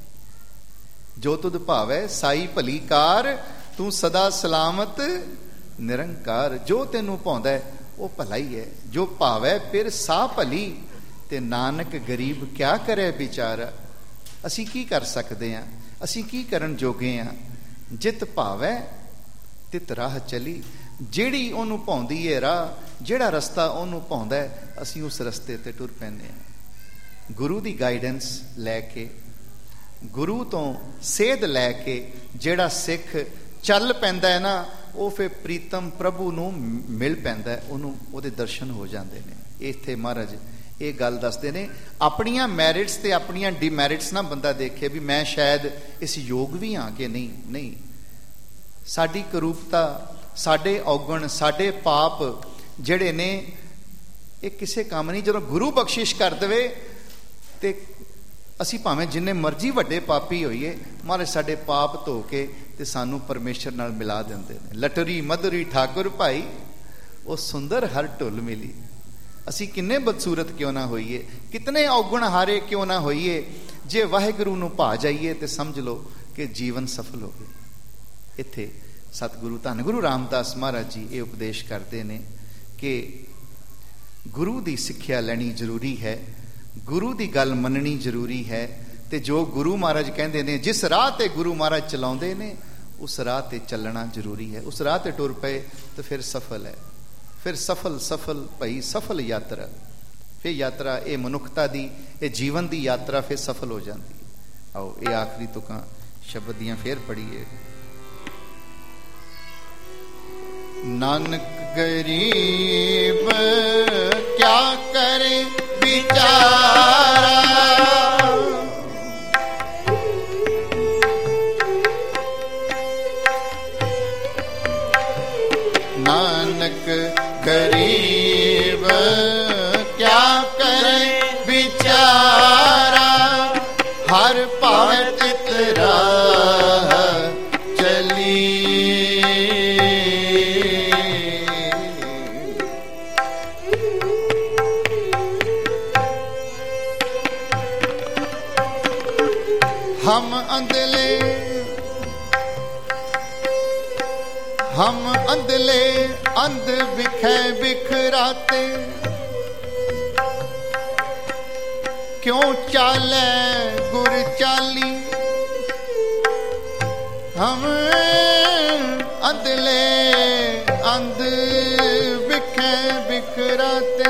ਜੋ ਤੁਧ ਭਾਵੈ ਸਾਈ ਭਲੀ ਕਾਰ, ਤੂੰ ਸਦਾ ਸਲਾਮਤ ਨਿਰੰਕਾਰ। ਜੋ ਤੈਨੂੰ ਭਾਉਂਦਾ ਹੈ ਉਹ ਭਲਾ ਹੀ ਹੈ। ਜੋ ਭਾਵੈ ਪਿਰ ਸਾ ਭਲੀ, ਤੇ ਨਾਨਕ ਗਰੀਬ ਕਿਆ ਕਰੇ ਵਿਚਾਰਾ। ਅਸੀਂ ਕੀ ਕਰ ਸਕਦੇ ਹਾਂ, ਅਸੀਂ ਕੀ ਕਰਨ ਜੋਗੇ ਹਾਂ। ਜਿਤ ਭਾਵੈ ਤਿਤ ਰਾਹ ਚਲੀ, ਜਿਹੜੀ ਉਹਨੂੰ ਭਾਉਂਦੀ ਹੈ ਰਾਹ, ਜਿਹੜਾ ਰਸਤਾ ਉਹਨੂੰ ਭਾਉਂਦਾ ਹੈ, ਅਸੀਂ ਉਸ ਰਸਤੇ ਤੇ ਟੁਰ ਪੈਂਦੇ ਹਾਂ। ਗੁਰੂ ਦੀ ਗਾਈਡੈਂਸ ਲੈ ਕੇ, ਗੁਰੂ ਤੋਂ ਸੇਧ ਲੈ ਕੇ ਜਿਹੜਾ ਸਿੱਖ ਚੱਲ ਪੈਂਦਾ ਹੈ ਨਾ, ਉਹ ਫਿਰ ਪ੍ਰੀਤਮ ਪ੍ਰਭੂ ਨੂੰ ਮਿਲ ਪੈਂਦਾ, ਉਹਨੂੰ ਉਹਦੇ ਦਰਸ਼ਨ ਹੋ ਜਾਂਦੇ ਨੇ। ਇੱਥੇ ਮਹਾਰਾਜ ਇਹ ਗੱਲ ਦੱਸਦੇ ਨੇ। ਆਪਣੀਆਂ ਮੈਰਿਟਸ ਤੇ ਆਪਣੀਆਂ ਡਿਮੈਰਿਟਸ ਨਾ ਬੰਦਾ ਦੇਖੇ ਵੀ ਮੈਂ ਸ਼ਾਇਦ ਇਸ ਯੋਗ ਵੀ ਹਾਂ ਕਿ ਨਹੀਂ। ਨਹੀਂ, ਸਾਡੀ ਕਰੂਪਤਾ, ਸਾਡੇ ਔਗਣ, ਸਾਡੇ ਪਾਪ ਜਿਹੜੇ ਨੇ ਇਹ ਕਿਸੇ ਕੰਮ ਨਹੀਂ। ਜਦੋਂ ਗੁਰੂ ਬਖਸ਼ਿਸ਼ ਕਰ ਦੇਵੇ ਤੇ ਅਸੀਂ ਭਾਵੇਂ ਜਿੰਨੇ ਮਰਜ਼ੀ ਵੱਡੇ ਪਾਪੀ ਹੋਈਏ, ਮਹਾਰਾਜ ਸਾਡੇ ਪਾਪ ਧੋ ਕੇ ਤੇ ਸਾਨੂੰ ਪਰਮੇਸ਼ਰ ਨਾਲ ਮਿਲਾ ਦਿੰਦੇ ਨੇ। ਲਟਰੀ ਮਧੁਰੀ ਠਾਕੁਰ ਭਾਈ, ਉਹ ਸੁੰਦਰ ਹਰ ਢੁੱਲ ਮਿਲੀ। ਅਸੀਂ ਕਿੰਨੇ ਬਦਸੂਰਤ ਕਿਉਂ ਨਾ ਹੋਈਏ, ਕਿਤਨੇ ਔਗਣ ਹਾਰੇ ਕਿਉਂ ਨਾ ਹੋਈਏ, ਜੇ ਵਾਹਿਗੁਰੂ ਨੂੰ ਭਾ ਜਾਈਏ ਤੇ ਸਮਝ ਲਓ ਕਿ ਜੀਵਨ ਸਫਲ ਹੋ ਗਿਆ। ਇੱਥੇ ਸਤਿਗੁਰੂ ਧੰਨ ਗੁਰੂ ਰਾਮਦਾਸ ਮਹਾਰਾਜ ਜੀ ਇਹ ਉਪਦੇਸ਼ ਕਰਦੇ ਨੇ ਕਿ ਗੁਰੂ ਦੀ ਸਿੱਖਿਆ ਲੈਣੀ ਜ਼ਰੂਰੀ ਹੈ, ਗੁਰੂ ਦੀ ਗੱਲ ਮੰਨਣੀ ਜ਼ਰੂਰੀ ਹੈ। ਤੇ ਜੋ ਗੁਰੂ ਮਹਾਰਾਜ ਕਹਿੰਦੇ ਨੇ, ਜਿਸ ਰਾਹ ਤੇ ਗੁਰੂ ਮਹਾਰਾਜ ਚਲਾਉਂਦੇ ਨੇ, ਉਸ ਰਾਹ ਤੇ ਚੱਲਣਾ ਜ਼ਰੂਰੀ ਹੈ। ਉਸ ਰਾਹ ਤੇ ਟੁਰ ਪਏ ਤਾਂ ਫਿਰ ਸਫਲ ਹੈ। ਫਿਰ ਸਫਲ ਭਈ ਸਫਲ ਯਾਤਰਾ। ਫਿਰ ਯਾਤਰਾ ਇਹ ਮਨੁੱਖਤਾ ਦੀ, ਇਹ ਜੀਵਨ ਦੀ ਯਾਤਰਾ ਫਿਰ ਸਫਲ ਹੋ ਜਾਂਦੀ ਹੈ। ਆਓ ਇਹ ਆਖਰੀ ਤੁਕਾਂ ਸ਼ਬਦ ਦੀਆਂ ਫੇਰ ਪੜ੍ਹੀਏ। ਨਾਨਕ ਗਰੀਬ ਕਿਆ ਕਰੇ ਵਿਚਾਰਾ, ਨਾਨਕ ਗਰੀਬ ਕਿਆ ਕਰੇ ਵਿਚਾਰਾ, ਹਰ ਭਾਵ ਤਿਤ ਰਾਹ ਚਲੀ। हम अंधले अंध बिखै बिखराते, क्यों चाले गुर चाली। हम अंधले अंध बिखै बिखराते,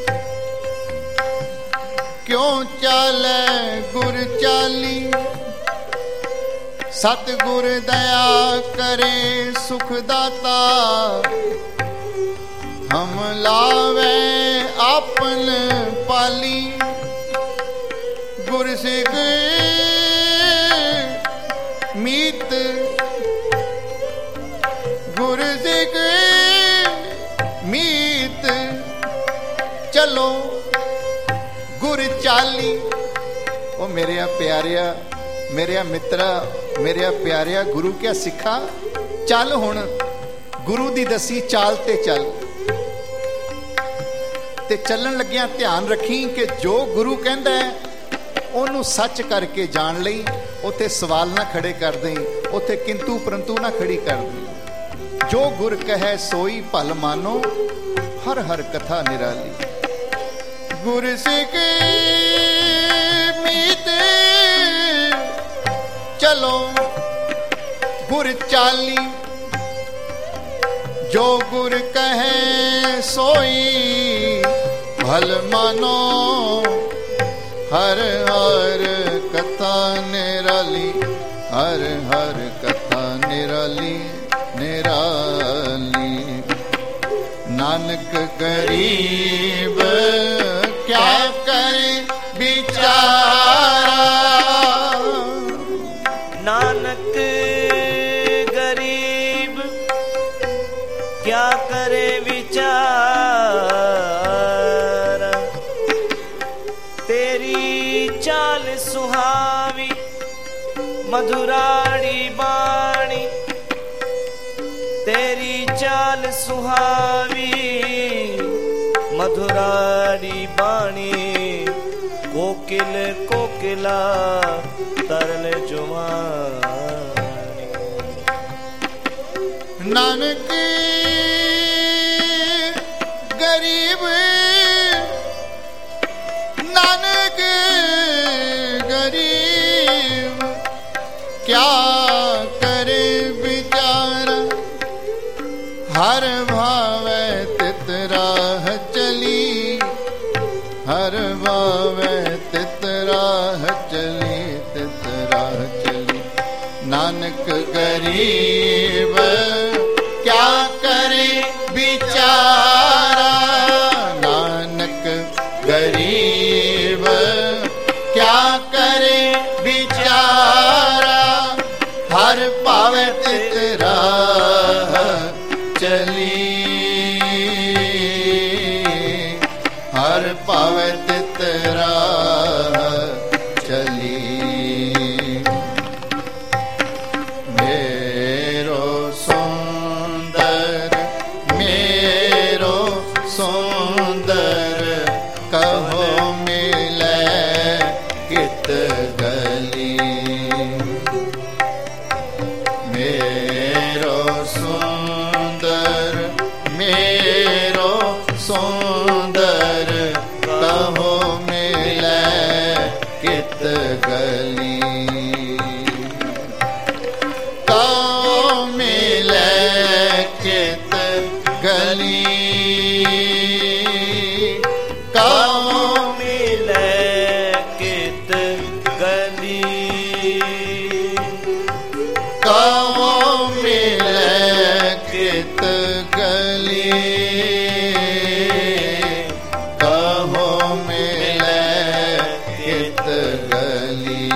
क्यों चाले गुर चाली। सतगुर दया करे सुख दाता, हम लावे आपन पाली। गुर सिख मीत, गुर सिख मीत, चलो गुर चाली। ओ मेरे प्यारिया, मेरे मित्रा, मेरे प्यारिया, गुरु क्या सिखा, चल हुण गुरु दी दसी चाल ते चल। ते चलन लग्या ध्यान रखी कि जो गुरु कहंदा है ਉਹਨੂੰ ਸੱਚ ਕਰਕੇ ਜਾਣ ਲਈ ਉੱਥੇ ਸਵਾਲ ਨਾ ਖੜੇ ਕਰ ਦੇਈ, ਉੱਥੇ ਕਿੰਤੂ ਪਰੰਤੂ ਨਾ ਖੜੀ ਕਰ ਦੇਈ। ਜੋ ਗੁਰ ਕਹੈ ਸੋਈ ਭਲ ਮਾਨੋ, ਹਰ ਹਰ ਕਥਾ ਨਿਰਾਲੀ। ਗੁਰ ਸਿੱਖ ਮੀਤ ਚਲੋ ਗੁਰ ਚਾਲੀ, जो गुर कहे सोई भल मानो, हर हर कथा निराली, हर हर कथा निराली निराली। नानक गरीब क्या करे बिचारा, नानक क्या करे विचार। तेरी चाल सुहावी मधुराड़ी बाणी, तेरी चाल सुहावी मधुराड़ी बाणी। कोकिल कोकिला तरल जुबानी। नानक गरीब, नानक गरीब क्या करे बिचारा। हर भावे तित राह चली, हर भावे तित राह चली, तित राह चली। नानक गरीब क्या करे बिचारा, नानक गरीब क्या करे बिचारा। हर पावे तित राह चली, हर पावे तित राह चली। मेरो सुंदर, मेरो सुंदर कहो मिले कित गली। मेरो सुंदर, मेरो सुंदर कहो मिले कित गली। कहो मिले कित गली, कहो मिले कित गली। कहो मिले कित गली, कहो मिले कित गली।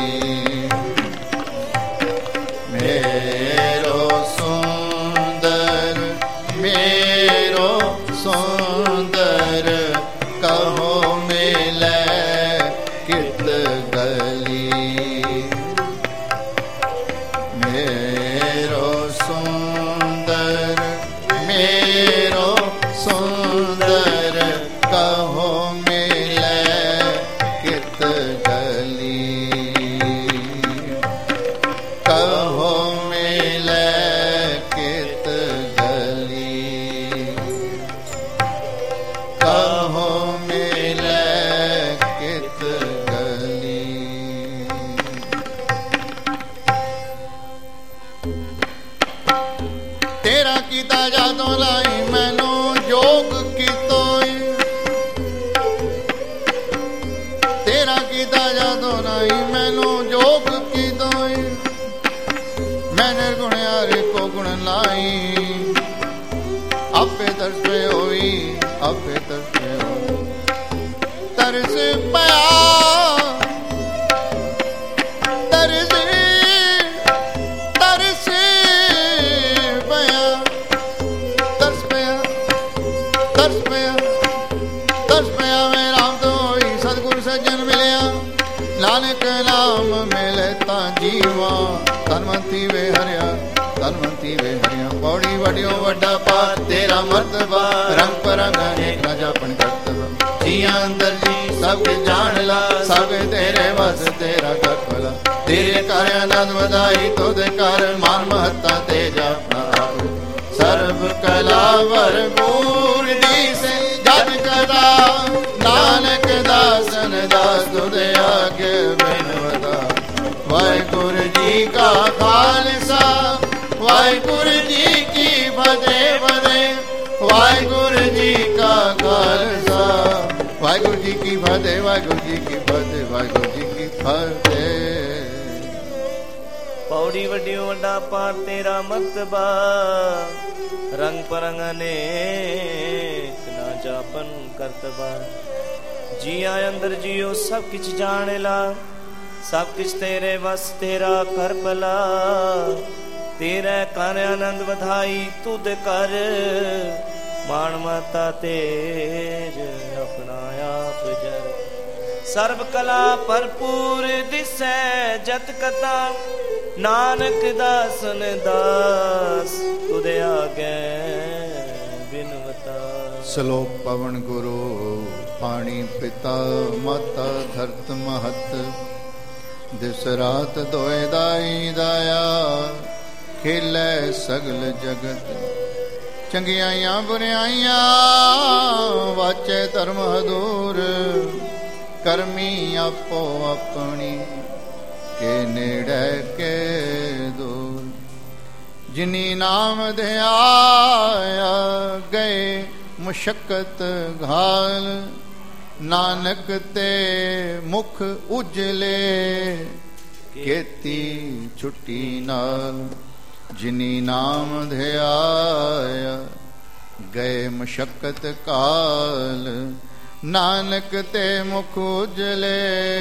मेरो सुंदर, मेरो सुंदर कहो मिले कित गली। मेरो सुंदर, मेरो सुंदर कहो मिले कित गली। कहो मिले कित गली, कहो मिले कित गली। तेरा कीता जादों लाई मैनू योग कीतोई, तेरा कीता जादों लाई मैनू योग कीतोई। मैं निर्गुण यारे को गुण लाई, आपे तरस पे होई, आपे तरस पे होई। तरस पया, तरस तरस पया, तरस पया, तरस पया, तरस पया। मैं राम तो होई सतगुर सज्जन मिलिया। नानक नाम मिले ता जीवा, तनवंती वे हरिया ਧਨਵੰਤੀ ਵੇ ਹਰਿਆ ਪੌੜੀ ਵਡਿਓ ਵੱਡਾ ਪਾਰ ਤੇਰਾ ਮਰਤਬਾ ਰੰਗ ਪਰੰਗ ਅਨੇਕ ਨਾ ਜਾਪਣ ਕਰਤਬ ਜੀਆਂ ਅੰਦਰ ਜੀ ਸਭ ਜਾਣ ਲਾ ਸਭ ਤੇਰੇ ਵਸ ਤੇਰਾ ਕਰਪਲਾ ਤੇਰੇ ਕਰ ਆਨੰਦ ਵਧਾਈ ਤੁਧ ਕਰ ਮਾਨ ਮਹੱਤਾ ਤੇ ਜਾਪਣਾ ਸਰਬ ਕਲਾ ਭਰਪੂਰ ਦੀ ਸੇ ਜਦ ਕਦਾ ਨਾਨਕ ਦਾਸਨ ਦਾਸ ਤੁਧ ਆਗੇ ਬਿਨਵਤਾ ਵਾਹਿਗੁਰੂ ਜੀ ਕਾ ਖਾਲਸਾ ਵਾਹਿਗੁਰੂ ਜੀ ਕੀ ਫਤਿਹ ਫਤਿਹ ਵਾਹਿਗੁਰੂ ਜੀ ਕਾ ਖਾਲਸਾ ਵਾਹਿਗੁਰੂ ਜੀ ਕੀ ਫਤਿਹ ਵਾਹਿਗੁਰੂ ਜੀ ਕੀ ਫਤਿਹ ਵਾਹਿਗੁਰੂ ਜੀ ਕੀ ਫਤਿਹ ਪੌੜੀ ਵੱਡਿਓ ਵੱਡਾ ਪਾਰ ਤੇਰਾ ਮਰਤਬਾ ਰੰਗ ਪਰੰਗ ਅਨੇਕ ਨਾ ਜਾਪਨ ਕਰਤਬਾ ਜੀਆਂ ਅੰਦਰ ਜੀਓ ਸਭ ਕਿਛ ਜਾਣ ਲਾ ਸਭ ਕਿਛ ਤੇਰੇ ਵਸ ਤੇਰਾ ਕਰ ਭਲਾ ਤੇਰੇ ਕਰ ਆਨੰਦ ਵਧਾਈ ਤੁਧ ਕਰ ਮਾਣ ਮਤਾ ਤੇਜ ਆਪਣਾ ਆਪ ਜਰ ਸਰਬ ਕਲਾ ਭਰਪੂਰ ਦਿਸੈ ਜਤ ਕਤਾ ਨਾਨਕ ਦਾਸਨ ਦਾਸ ਤੁਧ ਆਗੇ ਬਿਨਵਤਾ ਸ਼ਲੋਕ ਪਵਨ ਗੁਰੂ ਪਾਣੀ ਪਿਤਾ ਮਾਤਾ ਧਰਤ ਮਹਤ ਦਿਸ ਰਾਤ ਦੋਇ ਦਾਈ ਦਾਇਆ ਖੇਲੇ ਸਗਲ ਜਗਤ ਚੰਗਿਆਈਆਂ ਬੁਰਿਆਈਆਂ ਵਾਚੇ ਧਰਮ ਹਦੂਰ ਕਰਮੀ ਆਪੋ ਆਪਣੀ ਕੇ ਨੇੜੇ ਕੇ ਦੂਰ ਜਿਨੀ ਨਾਮ ਧਿਆਇਆ ਗਏ ਮੁਸ਼ਕਤ ਘਾਲ ਨਾਨਕ ਤੇ ਮੁਖ ਉਜਲੇ ਕੀਤੀ ਛੁੱਟੀ ਨਾਲ ਜਿਨੀ ਨਾਮ ਧਿਆਇਆ ਗਏ ਮੁਸ਼ਕਤ ਕਾਲ ਨਾਨਕ ਤੇ ਮੁਖ ਉਜਲੇ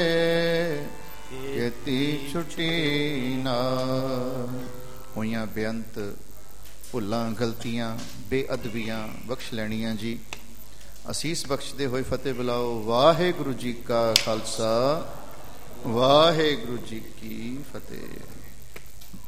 ਕੀਤੀ ਛੁੱਟੀ ਨਾਲ ਹੋਈਆਂ ਬੇਅੰਤ ਭੁੱਲਾਂ ਗਲਤੀਆਂ ਬੇਅਦਬੀਆਂ ਬਖਸ਼ ਲੈਣੀਆਂ ਜੀ ਅਸੀਸ ਬਖਸ਼ਦੇ ਹੋਏ ਫਤਿਹ ਬੁਲਾਓ ਵਾਹਿਗੁਰੂ ਜੀ ਕਾ ਖਾਲਸਾ ਵਾਹਿਗੁਰੂ ਜੀ ਕੀ ਫਤਿਹ।